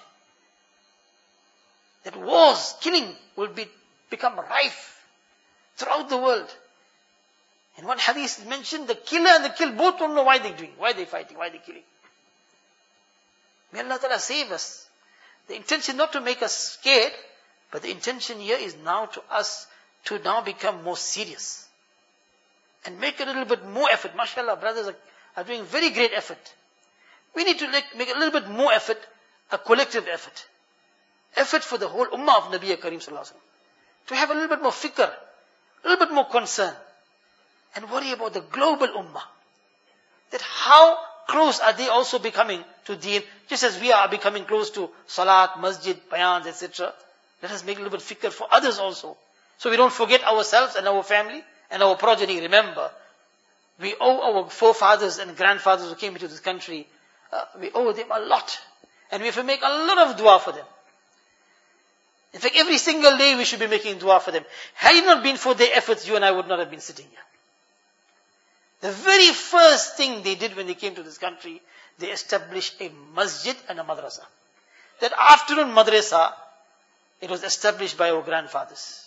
That wars, killing will become rife throughout the world. In one hadith mentioned, the killer and the killed both don't know why they're doing, why they're fighting, why they're killing. May Allah Ta'ala save us. The intention not to make us scared, but the intention here is now to us to now become more serious. And make a little bit more effort. MashaAllah, brothers are doing very great effort. We need to make a little bit more effort, a collective effort. Effort for the whole ummah of Nabi Kareem Sallallahu Alaihi Wasallam. To have a little bit more fikr, a little bit more concern. And worry about the global ummah. That how close are they also becoming to deen, just as we are becoming close to salat, masjid, bayans, etc. Let us make a little bit fikr for others also. So we don't forget ourselves and our family and our progeny. Remember, we owe our forefathers and grandfathers who came into this country, we owe them a lot. And we have to make a lot of dua for them. In fact, every single day we should be making dua for them. Had it not been for their efforts, you and I would not have been sitting here. The very first thing they did when they came to this country, they established a masjid and a madrasa. That afternoon madrasa, it was established by our grandfathers.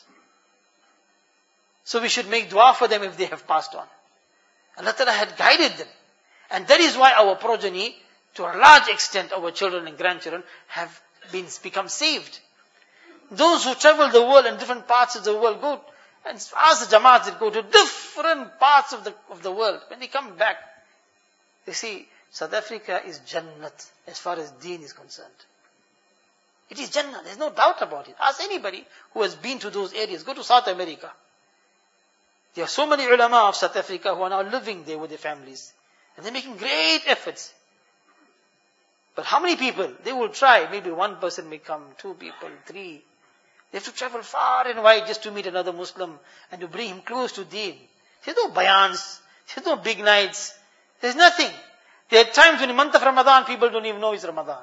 So we should make dua for them if they have passed on. Allah Ta'ala had guided them. And that is why our progeny, to a large extent our children and grandchildren, have become saved. Those who travel the world and different parts of the world go, and ask the Jamaats that go to different parts of the world. When they come back, they see South Africa is Jannat as far as deen is concerned. It is Jannah, there's no doubt about it. Ask anybody who has been to those areas. Go to South America. There are so many ulama of South Africa who are now living there with their families. And they're making great efforts. But how many people? They will try. Maybe one person may come, 2 people, 3. They have to travel far and wide just to meet another Muslim and to bring him close to deen. There's no bayans. There's no big nights. There's nothing. There are times when in the month of Ramadan, people don't even know it's Ramadan.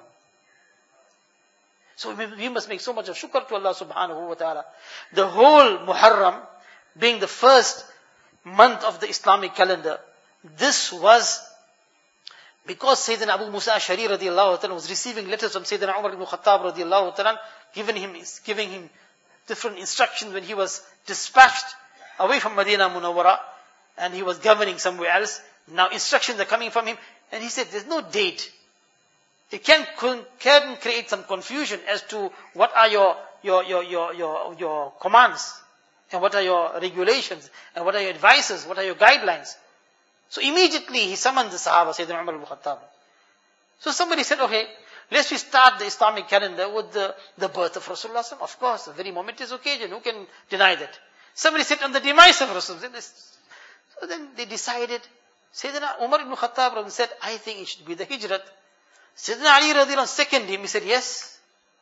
So we must make so much of shukr to Allah subhanahu wa ta'ala. The whole Muharram, being the first month of the Islamic calendar, this was because Sayyidina Abu Musa Ash'ari radiallahu ta'ala was receiving letters from Sayyidina Umar ibn Khattab radiallahu ta'ala, giving him different instructions when he was dispatched away from Medina Munawwara and he was governing somewhere else. Now instructions are coming from him and he said, there's no date. It can create some confusion as to what are your commands and what are your regulations and what are your advices, what are your guidelines. So immediately he summoned the Sahaba, Sayyidina Umar ibn Khattab. So somebody said, okay, let's start the Islamic calendar with the birth of Rasulullah. Of course, a very momentous occasion. Who can deny that? Somebody said on the demise of Rasulullah. So then they decided. Sayyidina Umar ibn Khattab said, I think it should be the Hijrat. Sayyidina Ali radiallahu seconded him. He said, yes.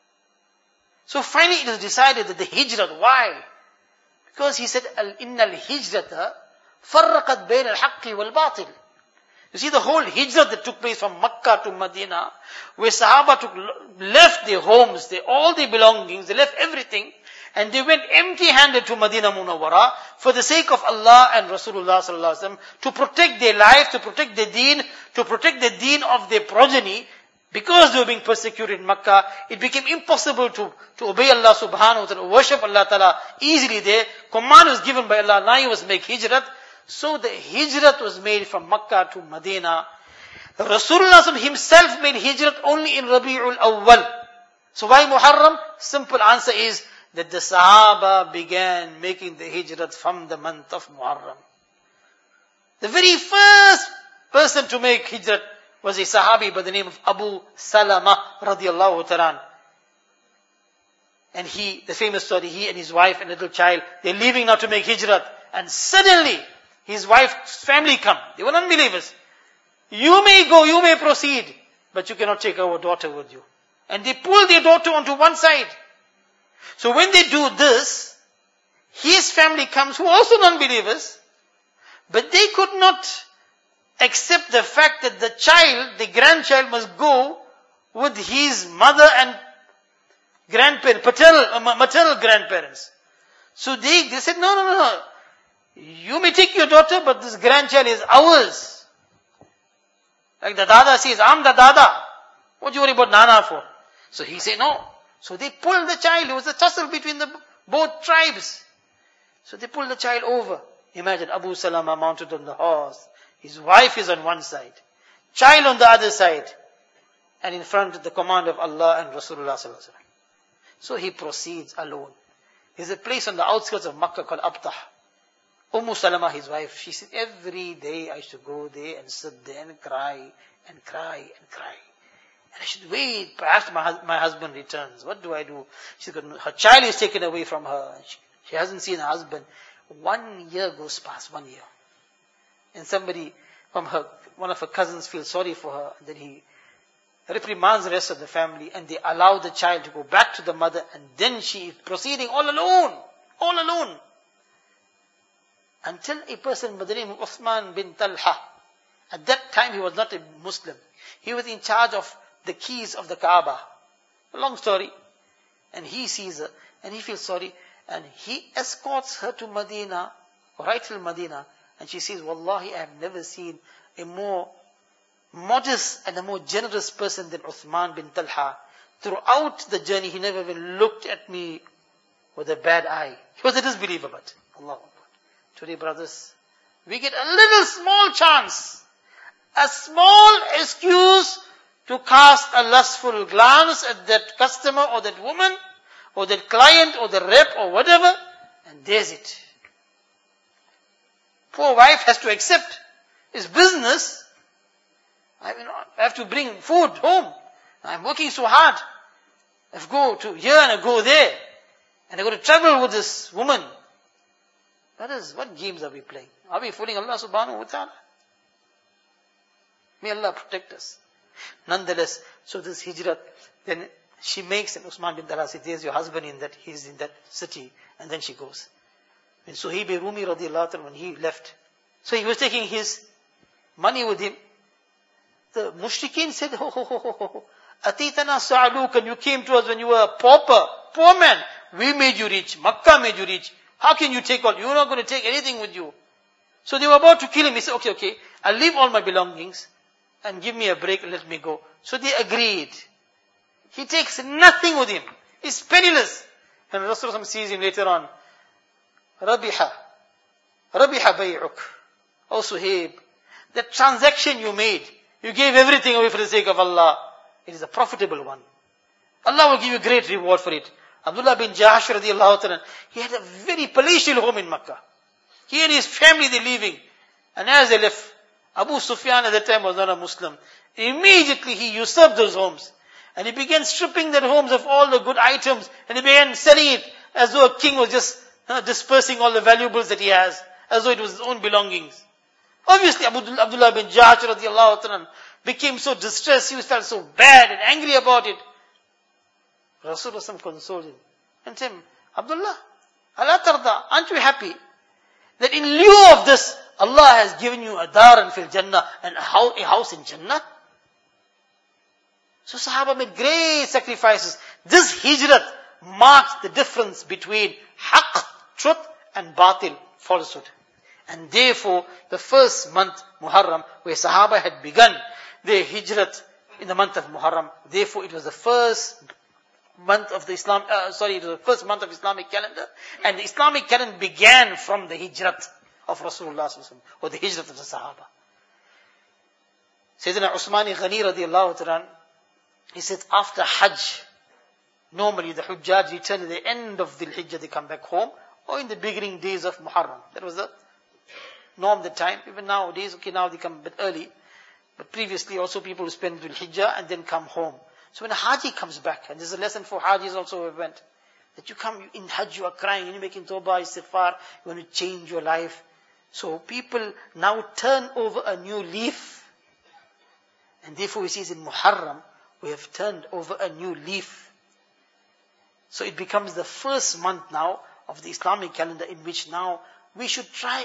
So finally it was decided that the Hijrat. Why? Because he said, Innal Hijrata farraqat bayn al-haqqi wal-batil. You see the whole hijrah that took place from Makkah to Medina, where Sahaba left their homes, all their belongings, they left everything, and they went empty-handed to Medina Munawwara for the sake of Allah and Rasulullah sallallahu alaihi wasallam, to protect their life, to protect their deen, to protect the deen of their progeny. Because they were being persecuted in Makkah, it became impossible to obey Allah subhanahu wa ta'ala, worship Allah ta'ala easily there. Command was given by Allah, now you must make hijrat. So the hijrat was made from Makkah to Medina. Rasulullah himself made hijrat only in Rabi'ul Awwal. So why Muharram? Simple answer is that the Sahaba began making the hijrat from the month of Muharram. The very first person to make hijrat was a Sahabi by the name of Abu Salama radiallahu ta'ala. And the famous story, he and his wife and little child, they're leaving now to make hijrat. And suddenly, his wife's family come. They were unbelievers. You may go, you may proceed, but you cannot take our daughter with you. And they pull their daughter onto one side. So when they do this, his family comes, who are also non-believers, but they could not accept the fact that the grandchild must go with his mother and maternal grandparents. So they said, no. You may take your daughter, but this grandchild is ours. Like the Dada says, I'm the Dada. What do you worry about Nana for? So he said, no. So they pulled the child. It was a tussle between both tribes. So they pulled the child over. Imagine Abu Salama mounted on the horse. His wife is on one side. Child on the other side. And in front of the command of Allah and Rasulullah sallallahu alaihi wasallam. So he proceeds alone. There's a place on the outskirts of Makkah called Abtah. Salama, his wife, she said, every day I used to go there and sit there and cry and cry and cry. And I should wait, perhaps my husband returns. What do I do? She said, her child is taken away from her. She hasn't seen her husband. 1 year goes past, 1 year. And somebody from one of her cousins feels sorry for her. And then he reprimands the rest of the family and they allow the child to go back to the mother. And then she is proceeding all alone. Until a person by the name of Uthman bin Talha. At that time he was not a Muslim. He was in charge of the keys of the Kaaba. A long story. And he sees her. And he feels sorry. And he escorts her to Medina, right till Medina. And she says, Wallahi, I have never seen a more modest and a more generous person than Uthman bin Talha. Throughout the journey, he never even looked at me with a bad eye. He was a disbeliever, but Allah Akbar. Today, brothers, we get a little small chance, a small excuse to cast a lustful glance at that customer or that woman or that client or the rep or whatever, and there's it. Poor wife has to accept. It's business. I have to bring food home. I'm working so hard. I have to go to here and I go there. And I got to travel with this woman. What games are we playing? Are we fooling Allah subhanahu wa ta'ala? May Allah protect us. Nonetheless, so this hijrat, then she makes, and Usman bin Talha says, there's your husband he's in that city. And then she goes. When Suhaib Rumi radiallahu anhu, when he left, so he was taking his money with him. The mushrikeen said, Atitana sa'alukan, you came to us when you were a pauper, poor man. We made you rich. Makkah made you rich. How can you take all? You're not going to take anything with you. So they were about to kill him. He said, okay, I'll leave all my belongings and give me a break and let me go. So they agreed. He takes nothing with him. He's penniless. And Rasulullah sees him later on. Rabiha bay'uk. Oh Suhaib, that transaction you made, you gave everything away for the sake of Allah. It is a profitable one. Allah will give you great reward for it. Abdullah bin Jahash radiallahu ta'ala, he had a very palatial home in Makkah. He and his family, they're leaving. And as they left, Abu Sufyan at that time was not a Muslim. Immediately he usurped those homes. And he began stripping their homes of all the good items. And he began selling it as though a king was just dispersing all the valuables that he has. As though it was his own belongings. Obviously Abdullah bin Jahash radiallahu ta'ala became so distressed. He felt so bad and angry about it. Rasulullah consoled him and said, Abdullah, ala tarda, aren't you happy that in lieu of this, Allah has given you a dar fil Jannah and a house in Jannah? So Sahaba made great sacrifices. This hijrat marks the difference between haqq, truth, and batil, falsehood. And therefore, the first month, Muharram, where Sahaba had begun their hijrat in the month of Muharram, therefore it was the first month of the it was the first month of Islamic calendar, and the Islamic calendar began from the hijrat of Rasulullah or the hijrat of the Sahaba. Sayyidina Usmani Ghani radiallahu ta'ala, he said after Hajj, normally the Hujjaj return at the end of the Hijjah, they come back home, or in the beginning days of Muharram. That was the norm the time. Even nowadays, now they come a bit early, but previously also people who spend Dhul Hijjah and then come home. So when a Haji comes back, and there's a lesson for Hajis also we went, that you come in Hajj, you are crying, you're making tawbah, istighfar, you want to change your life. So people now turn over a new leaf. And therefore we see in Muharram, we have turned over a new leaf. So it becomes the first month now of the Islamic calendar in which now we should try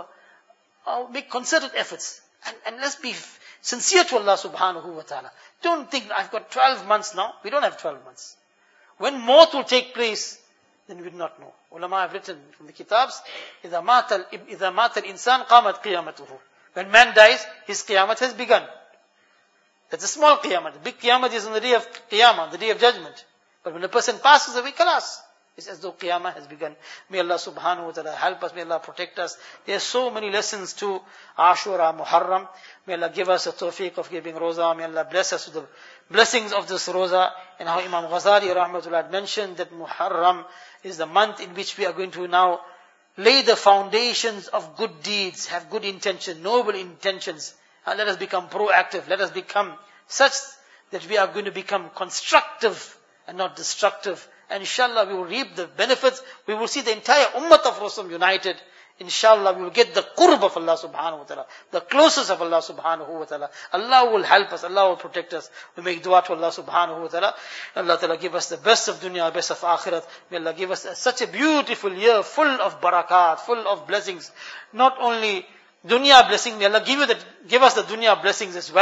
make concerted efforts. And let's be sincere to Allah subhanahu wa ta'ala. Don't think, I've got 12 months now. We don't have 12 months. When maut will take place, then we do not know. Ulama have written from the kitabs, إِذَا مَاتَ الْإِنسَانِ قَامَتْ قِيَامَتُهُ. When man dies, his qiyamah has begun. That's a small qiyamah. The big qiyamah is on the day of qiyamah, the day of judgment. But when a person passes away, kalas, it's as though qiyamah has begun. May Allah subhanahu wa ta'ala help us. May Allah protect us. There are so many lessons to Ashura, Muharram. May Allah give us a tawfiq of giving Roza. May Allah bless us with the blessings of this Roza. And how Imam Ghazali rahmatullah had mentioned that Muharram is the month in which we are going to now lay the foundations of good deeds, have good intentions, noble intentions. And let us become proactive. Let us become such that we are going to become constructive and not destructive. And inshallah we will reap the benefits. We will see the entire ummah of Rasul united. Inshallah we will get the qurb of Allah subhanahu wa ta'ala, the closest of Allah subhanahu wa ta'ala. Allah will help us, Allah will protect us. We make dua to Allah subhanahu wa ta'ala. Allah ta'ala give us the best of dunya, best of akhirat. May Allah give us such a beautiful year, full of barakat, full of blessings. Not only dunya blessing, may Allah give us the dunya blessings as well.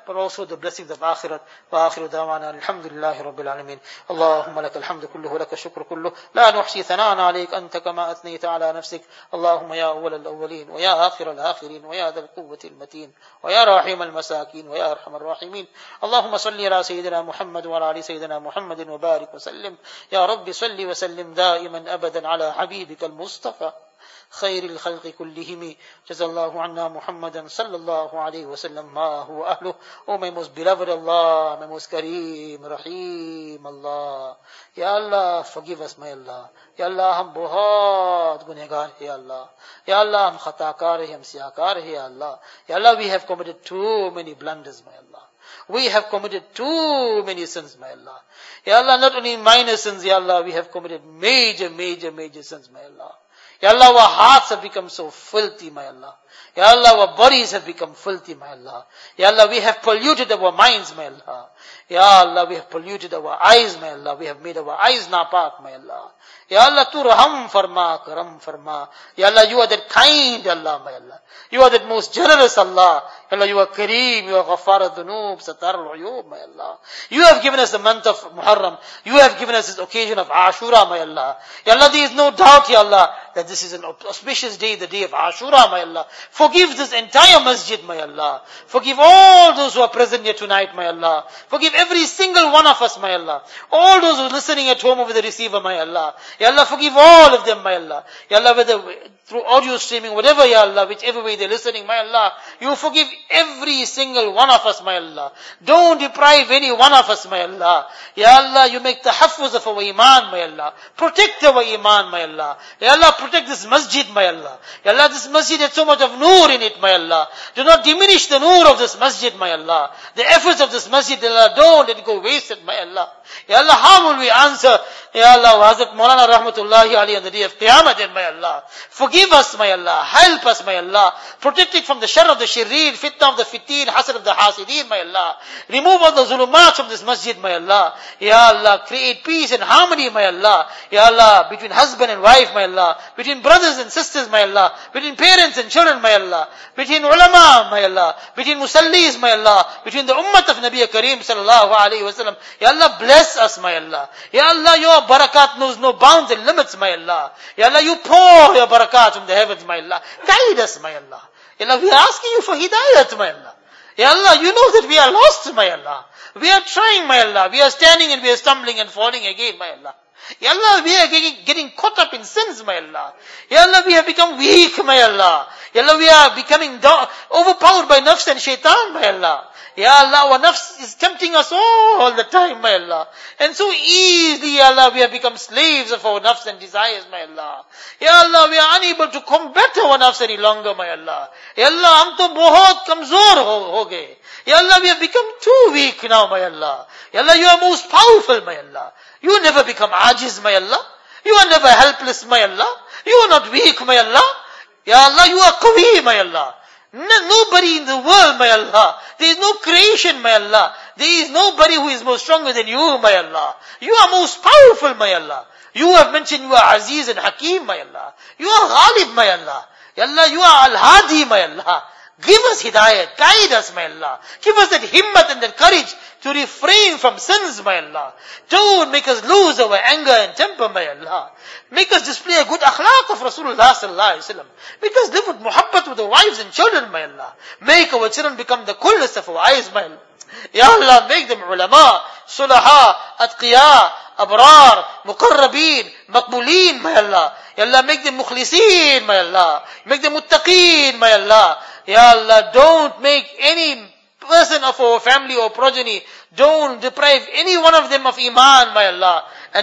but also the blessings of akhirat. Wa akhiru da'wana alhamdulillahi rabbil alameen. Allahumma lakal hamdu kulluhu, laka shukru kulluhu, la nuhsi thana'an alayk anta kama athnayta ala nafsik. Allahumma ya awwal al-awwalin, wa ya akhir al-akhirin, wa ya dhal quwwati al-mateen, wa ya rahim al-masakin, wa ya arhamar rahimin. Allahumma salli ala sayyidina Muhammad wa ala ali sayyidina Muhammadin wa barik wa sallim. Ya Rabbi salli wa sallim da'iman abadan ala habibika al-Mustafa خير الخلق كلهم. جزا الله عنا محمدا صلى الله عليه وسلم ما هو أهله. Oh my most beloved Allah, my most Kareem, Rahim Allah. Ya Allah, forgive us, my Allah. Ya Allah, hum bahut gunegar hai, Ya Allah. Ya Allah, hum khatakar hai, hum siyakar hai, Ya Allah. Ya Allah, we have committed too many blunders, my Allah. We have committed too many sins, my Allah. Ya Allah, not only minor sins, Ya Allah, we have committed major sins, my Allah. Ya Allah, our hearts have become so filthy, my Allah. Ya Allah, our bodies have become filthy, my Allah. Ya Allah, we have polluted our minds, my Allah. Ya Allah, we have polluted our eyes, my Allah. We have made our eyes napak, my Allah. Ya Allah, tu raham farma, karam farma. Ya Allah, you are that kind Allah, my Allah. You are that most generous Allah. Ya Allah, you are Kareem, you are Ghaffar al-Dhunub, Satar al-Uyub, my Allah. You have given us the month of Muharram. You have given us this occasion of Ashura, my Allah. Ya Allah, there is no doubt, Ya Allah, that this is an auspicious day, the day of Ashura, my Allah. Forgive this entire masjid, my Allah. Forgive all those who are present here tonight, my Allah. Forgive every single one of us, my Allah. All those who are listening at home over the receiver, my Allah. Ya Allah, forgive all of them, my Allah. Ya Allah, whether through audio streaming, whatever, Ya Allah, whichever way they're listening, my Allah, you forgive every single one of us, my Allah. Don't deprive any one of us, my Allah. Ya Allah, you make the tahaffuz of our iman, my Allah. Protect our iman, my Allah. Ya Allah, protect this masjid, my Allah. Ya Allah, this masjid has so much of noor in it, my Allah. Do not diminish the noor of this masjid, my Allah. The efforts of this masjid, Ya Allah, don't let it go wasted, my Allah. Ya Allah, how will we answer, Ya Allah, Hazrat Maulana Rahmatullahi alayhi on the day of Qiyamah, my Allah. Forgive us, my Allah. Help us, my Allah. Protect it from the shar of the shireen, fitna of the fitin, hasad of the hasideen, my Allah. Remove all the zulumat from this masjid, my Allah. Ya Allah, create peace and harmony, my Allah. Ya Allah, between husband and wife, my Allah. Between brothers and sisters, my Allah. Between parents and children, my Allah. Between ulama, my Allah. Between musallis, my Allah. Between the ummah of Nabi Kareem sallallahu alayhi wa sallam. Ya Allah, bless us, my Allah. Ya Allah, your barakat knows no bounds and limits, my Allah. Ya Allah, you pour your barakat from the heavens, my Allah. Guide us, my Allah. Ya Allah, we are asking you for hidayat, my Allah. Ya Allah, you know that we are lost, my Allah. We are trying, my Allah. We are standing and we are stumbling and falling again, my Allah. Ya Allah, we are getting caught up in sins, my Allah. Ya Allah, we have become weak, my Allah. Ya Allah, we are becoming overpowered by nafs and shaitan, my Allah. Ya Allah, our nafs is tempting us all the time, my Allah. And so easily, Ya Allah, we have become slaves of our nafs and desires, my Allah. Ya Allah, we are unable to combat our nafs any longer, my Allah. Ya Allah, hum to bahut kamzor ho gaye. Ya Allah, we have become too weak now, my Allah. Ya Allah, you are most powerful, my Allah. You never become ajiz, my Allah. You are never helpless, my Allah. You are not weak, my Allah. Ya Allah, you are qawi, my Allah. Nobody in the world, my Allah. There is no creation, my Allah. There is nobody who is more stronger than you, my Allah. You are most powerful, my Allah. You have mentioned you are Aziz and Hakim, my Allah. You are Ghalib, my Allah. Ya Allah, you are Al-Hadi, my Allah. Give us hidayat, guide us, my Allah. Give us that himmat and that courage to refrain from sins, my Allah. Don't make us lose our anger and temper, my Allah. Make us display a good akhlaq of Rasulullah sallallahu alaihi wasallam. Make us live with muhabbat with our wives and children, my Allah. Make our children become the coolest of our eyes, my Allah. Ya Allah, make them ulama, sulaha, atqiya, abrar, muqarrabeen, maqbulin, my Allah. Ya Allah, make them mukhlisin, my Allah. Make them muttaqeen, my Allah. Ya Allah, don't make any person of our family or progeny, don't deprive any one of them of iman, my Allah. And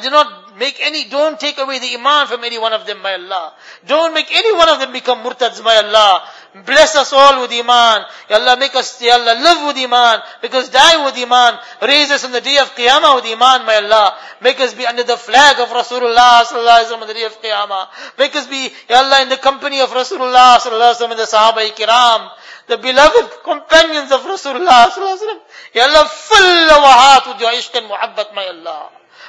don't take away the iman from any one of them, my Allah. Don't make any one of them become murtads, my Allah. Bless us all with iman. Ya Allah, make us, Ya Allah, live with iman. Make us die with iman. Raise us on the day of Qiyamah with iman, my Allah. Make us be under the flag of Rasulullah sallallahu alaihi wasallam on the day of Qiyamah. Make us be, Ya Allah, in the company of Rasulullah sallallahu alaihi wasallam and the Sahaba Kiram, the beloved companions of Rasulullah sallallahu alaihi wasallam. Ya Allah, fill our heart with your ishq and muhabbat, my Allah.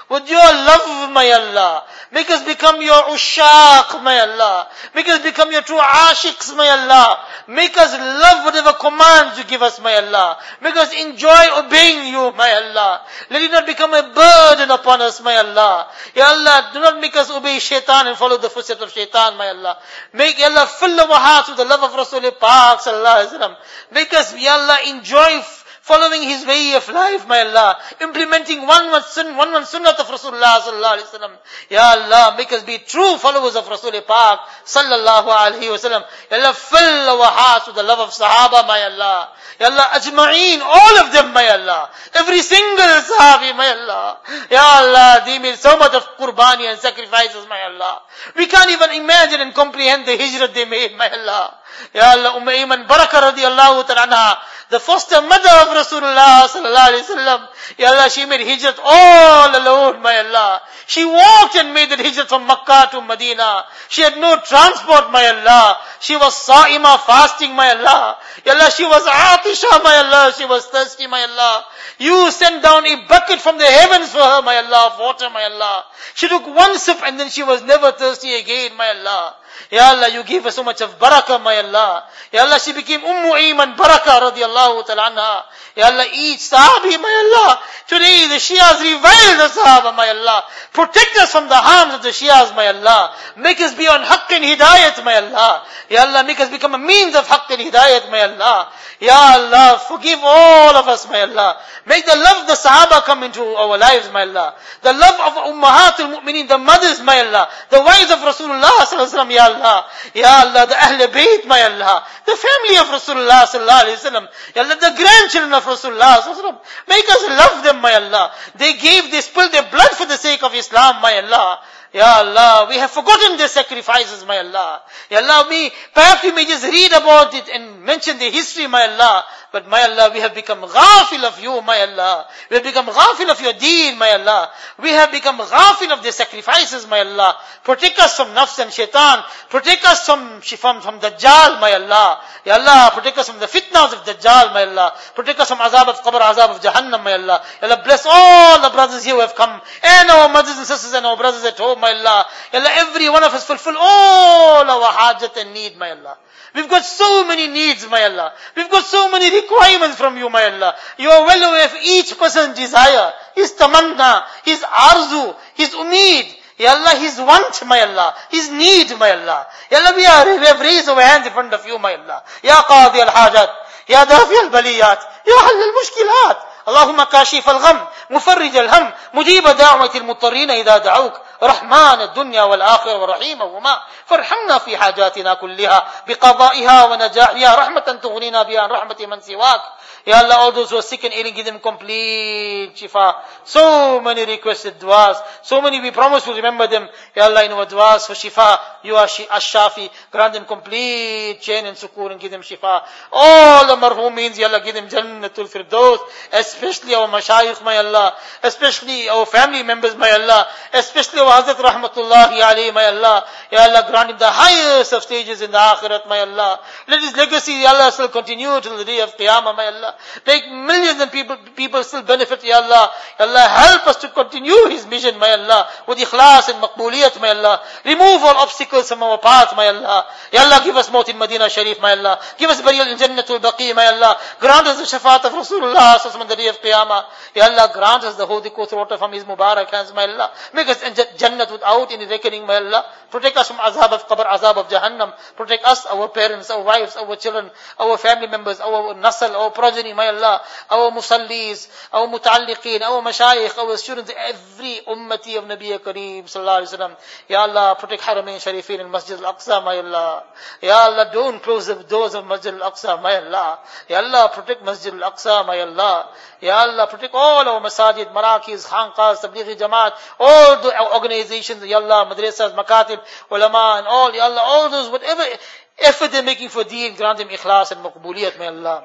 with your love, my Allah. Make us become your ushaq, my Allah. Make us become your true ashiqs, my Allah. Make us love whatever commands you give us, my Allah. Make us enjoy obeying you, my Allah. Let it not become a burden upon us, my Allah. Ya Allah, do not make us obey shaitan and follow the footsteps of shaitan, my Allah. Make, Ya Allah, fill our hearts with the love of Rasulullah Pak, sallallahu alaihi wasallam. Make us, Ya Allah, enjoy following his way of life, my Allah. Implementing one sunnah of Rasulullah sallallahu alaihi wasallam. Ya Allah, make us be true followers of Rasulullah Pak sallallahu alaihi wasallam. Ya Allah, fill our hearts with the love of Sahaba, my Allah. Ya Allah, ajma'een, all of them, my Allah. Every single Sahabi, my Allah. Ya Allah, they made so much of qurbani and sacrifices, my Allah. We can't even imagine and comprehend the hijrah they made, my Allah. Ya Allah, Ayman Barakah radiyallahu ta'ala anha, the foster mother of Rasulullah sallallahu alaihi wasallam. Ya Allah, she made hijrat all alone, my Allah. She walked and made the hijrat from Makkah to Medina. She had no transport, my Allah. She was sa'ima, fasting, my Allah. Ya Allah, she was atisha, my Allah. She was thirsty, my Allah. You sent down a bucket from the heavens for her, my Allah, of water, my Allah. She took one sip and then she was never thirsty again, my Allah. Ya Allah, you gave her so much of barakah, my Allah. Ya Allah, she became Ayman Barakah radiyallahu ta'ala anha. Ya Allah, each Sahabi, my Allah. Today the Shias revile the Sahaba, my Allah. Protect us from the harms of the Shias, my Allah. Make us be on haqq and hidayat, my Allah. Ya Allah, make us become a means of haqq and hidayat, my Allah. Ya Allah, forgive all of us, my Allah. Make the love of the Sahaba come into our lives, my Allah. The love of Ummahatul Mu'mineen, the mothers, my Allah. The wives of Rasulullah sallallahu alaihi wasallam, Ya Allah. Ya Allah, the Ahl Bayt, my Allah. The family of Rasulullah sallallahu alaihi wasallam. Ya Allah, the grandchildren of Rasulullah sallallahu alaihi wasallam. Make us love them, my Allah. They spilled their blood for the sake of Islam, my Allah. Ya Allah, we have forgotten their sacrifices, my Allah. Ya Allah, perhaps we may just read about it and mention the history, my Allah. But my Allah, we have become ghafil of you, my Allah. We have become ghafil of your deen, my Allah. We have become ghafil of their sacrifices, my Allah. Protect us from nafs and shaitan. Protect us from Dajjal, my Allah. Ya Allah, protect us from the fitnas of Dajjal, my Allah. Protect us from azab of qabr, azab of Jahannam, my Allah. Ya Allah, bless all the brothers here who have come, and our mothers and sisters and our brothers at home, my Allah. Ya Allah, every one of us fulfill all our hajat and need, my Allah. We've got so many needs, my Allah. We've got so many requirements from you, my Allah. You are well aware of each person's desire, his tamanna, his arzu, his umeed. Ya Allah, his want, my Allah. His need, my Allah. Ya Allah, we have raised our hands in front of you, my Allah. Ya Qadi al-Hajat, Ya Dafi al-Baliyat, Ya Hall al-Mushkilat. اللهم كاشف الغم مفرج الهم مجيب دعوة المضطرين إذا دعوك رحمن الدنيا والآخرة ورحيمهما فارحمنا في حاجاتنا كلها بقضائها ونجاحها رحمة تغنينا بها عن رحمة من سواك. Ya Allah, all those who are sick and ailing, give them complete shifa. So many requested du'as. So many we promise we'll remember them. Ya Allah, in our du'as for shifa, you are Ash-Shafi. Grant them complete chain and sukoon and give them shifa. All the marhumeens, Ya Allah, give them Jannatul Firdaus. Especially our mashayikh, my Allah. Especially our family members, my Allah. Especially our Hazrat Rahmatullahi alayhi, my Allah. Ya Allah, grant him the highest of stages in the Akhirat, my Allah. Let his legacy, Ya Allah, still continue till the day of Qiyamah, my Allah. Make millions of people still benefit, Ya Allah. Ya Allah, help us to continue his mission, my Allah, with ikhlas and maqbooliyat, my Allah. Remove all obstacles from our path, my Allah. Ya Allah, give us maut in Medina Sharif, my Allah. Give us burial in Jannatul Baqi, my Allah. Grant us the shafaat of Rasulullah on the day of Qiyamah. Ya Allah, grant us the holy water from his Mubarak hands, my Allah. Make us Jannat without any reckoning, my Allah. Protect us from azab of qabr, azab of Jahannam. Protect us, our parents, our wives, our children, our family members, our nasal, our progeny, my Allah, our musallis, our muta'alliqeen, our mashayikh, our students, every ummati of Nabi Kareem sallallahu alaihi wasallam. Ya Allah, protect Haramain Sharifin and Masjid al-Aqsa, my Allah. Ya Allah, don't close the doors of Masjid al-Aqsa, my Allah. Ya Allah, protect Masjid al-Aqsa, my Allah. Ya Allah, protect all our masajid, marakis, khanqas, tablighi jamaat, all the organizations, Ya Allah, madrasas, makatib, ulama, and all, Ya Allah, all those, whatever effort they're making for deen, grant them ikhlas and maqbooliyat, my Allah.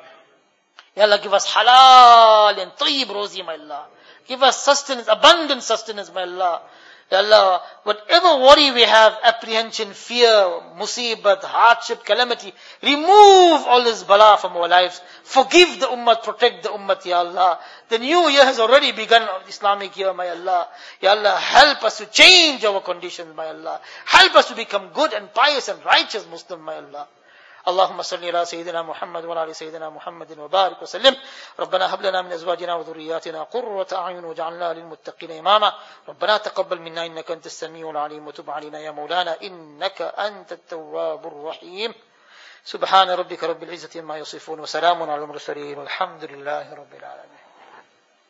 Ya Allah, give us halal and tayyib rozi, my Allah. Give us sustenance, abundant sustenance, my Allah. Ya Allah, whatever worry we have, apprehension, fear, musibat, hardship, calamity, remove all this bala from our lives. Forgive the ummah, protect the ummah, Ya Allah. The new year has already begun, Islamic year, my Allah. Ya Allah, help us to change our conditions, my Allah. Help us to become good and pious and righteous Muslim, my Allah. اللهم صل على سيدنا محمد وعلى ال سيدنا محمد وبارك وسلم ربنا هب لنا من ازواجنا وذرياتنا قرة اعين واجعلنا للمتقين اماما ربنا تقبل منا انك انت السميع العليم وتب علينا يا مولانا انك انت التواب الرحيم سبحان ربك رب العزة عما يصفون وسلام على المرسلين والحمد لله رب العالمين.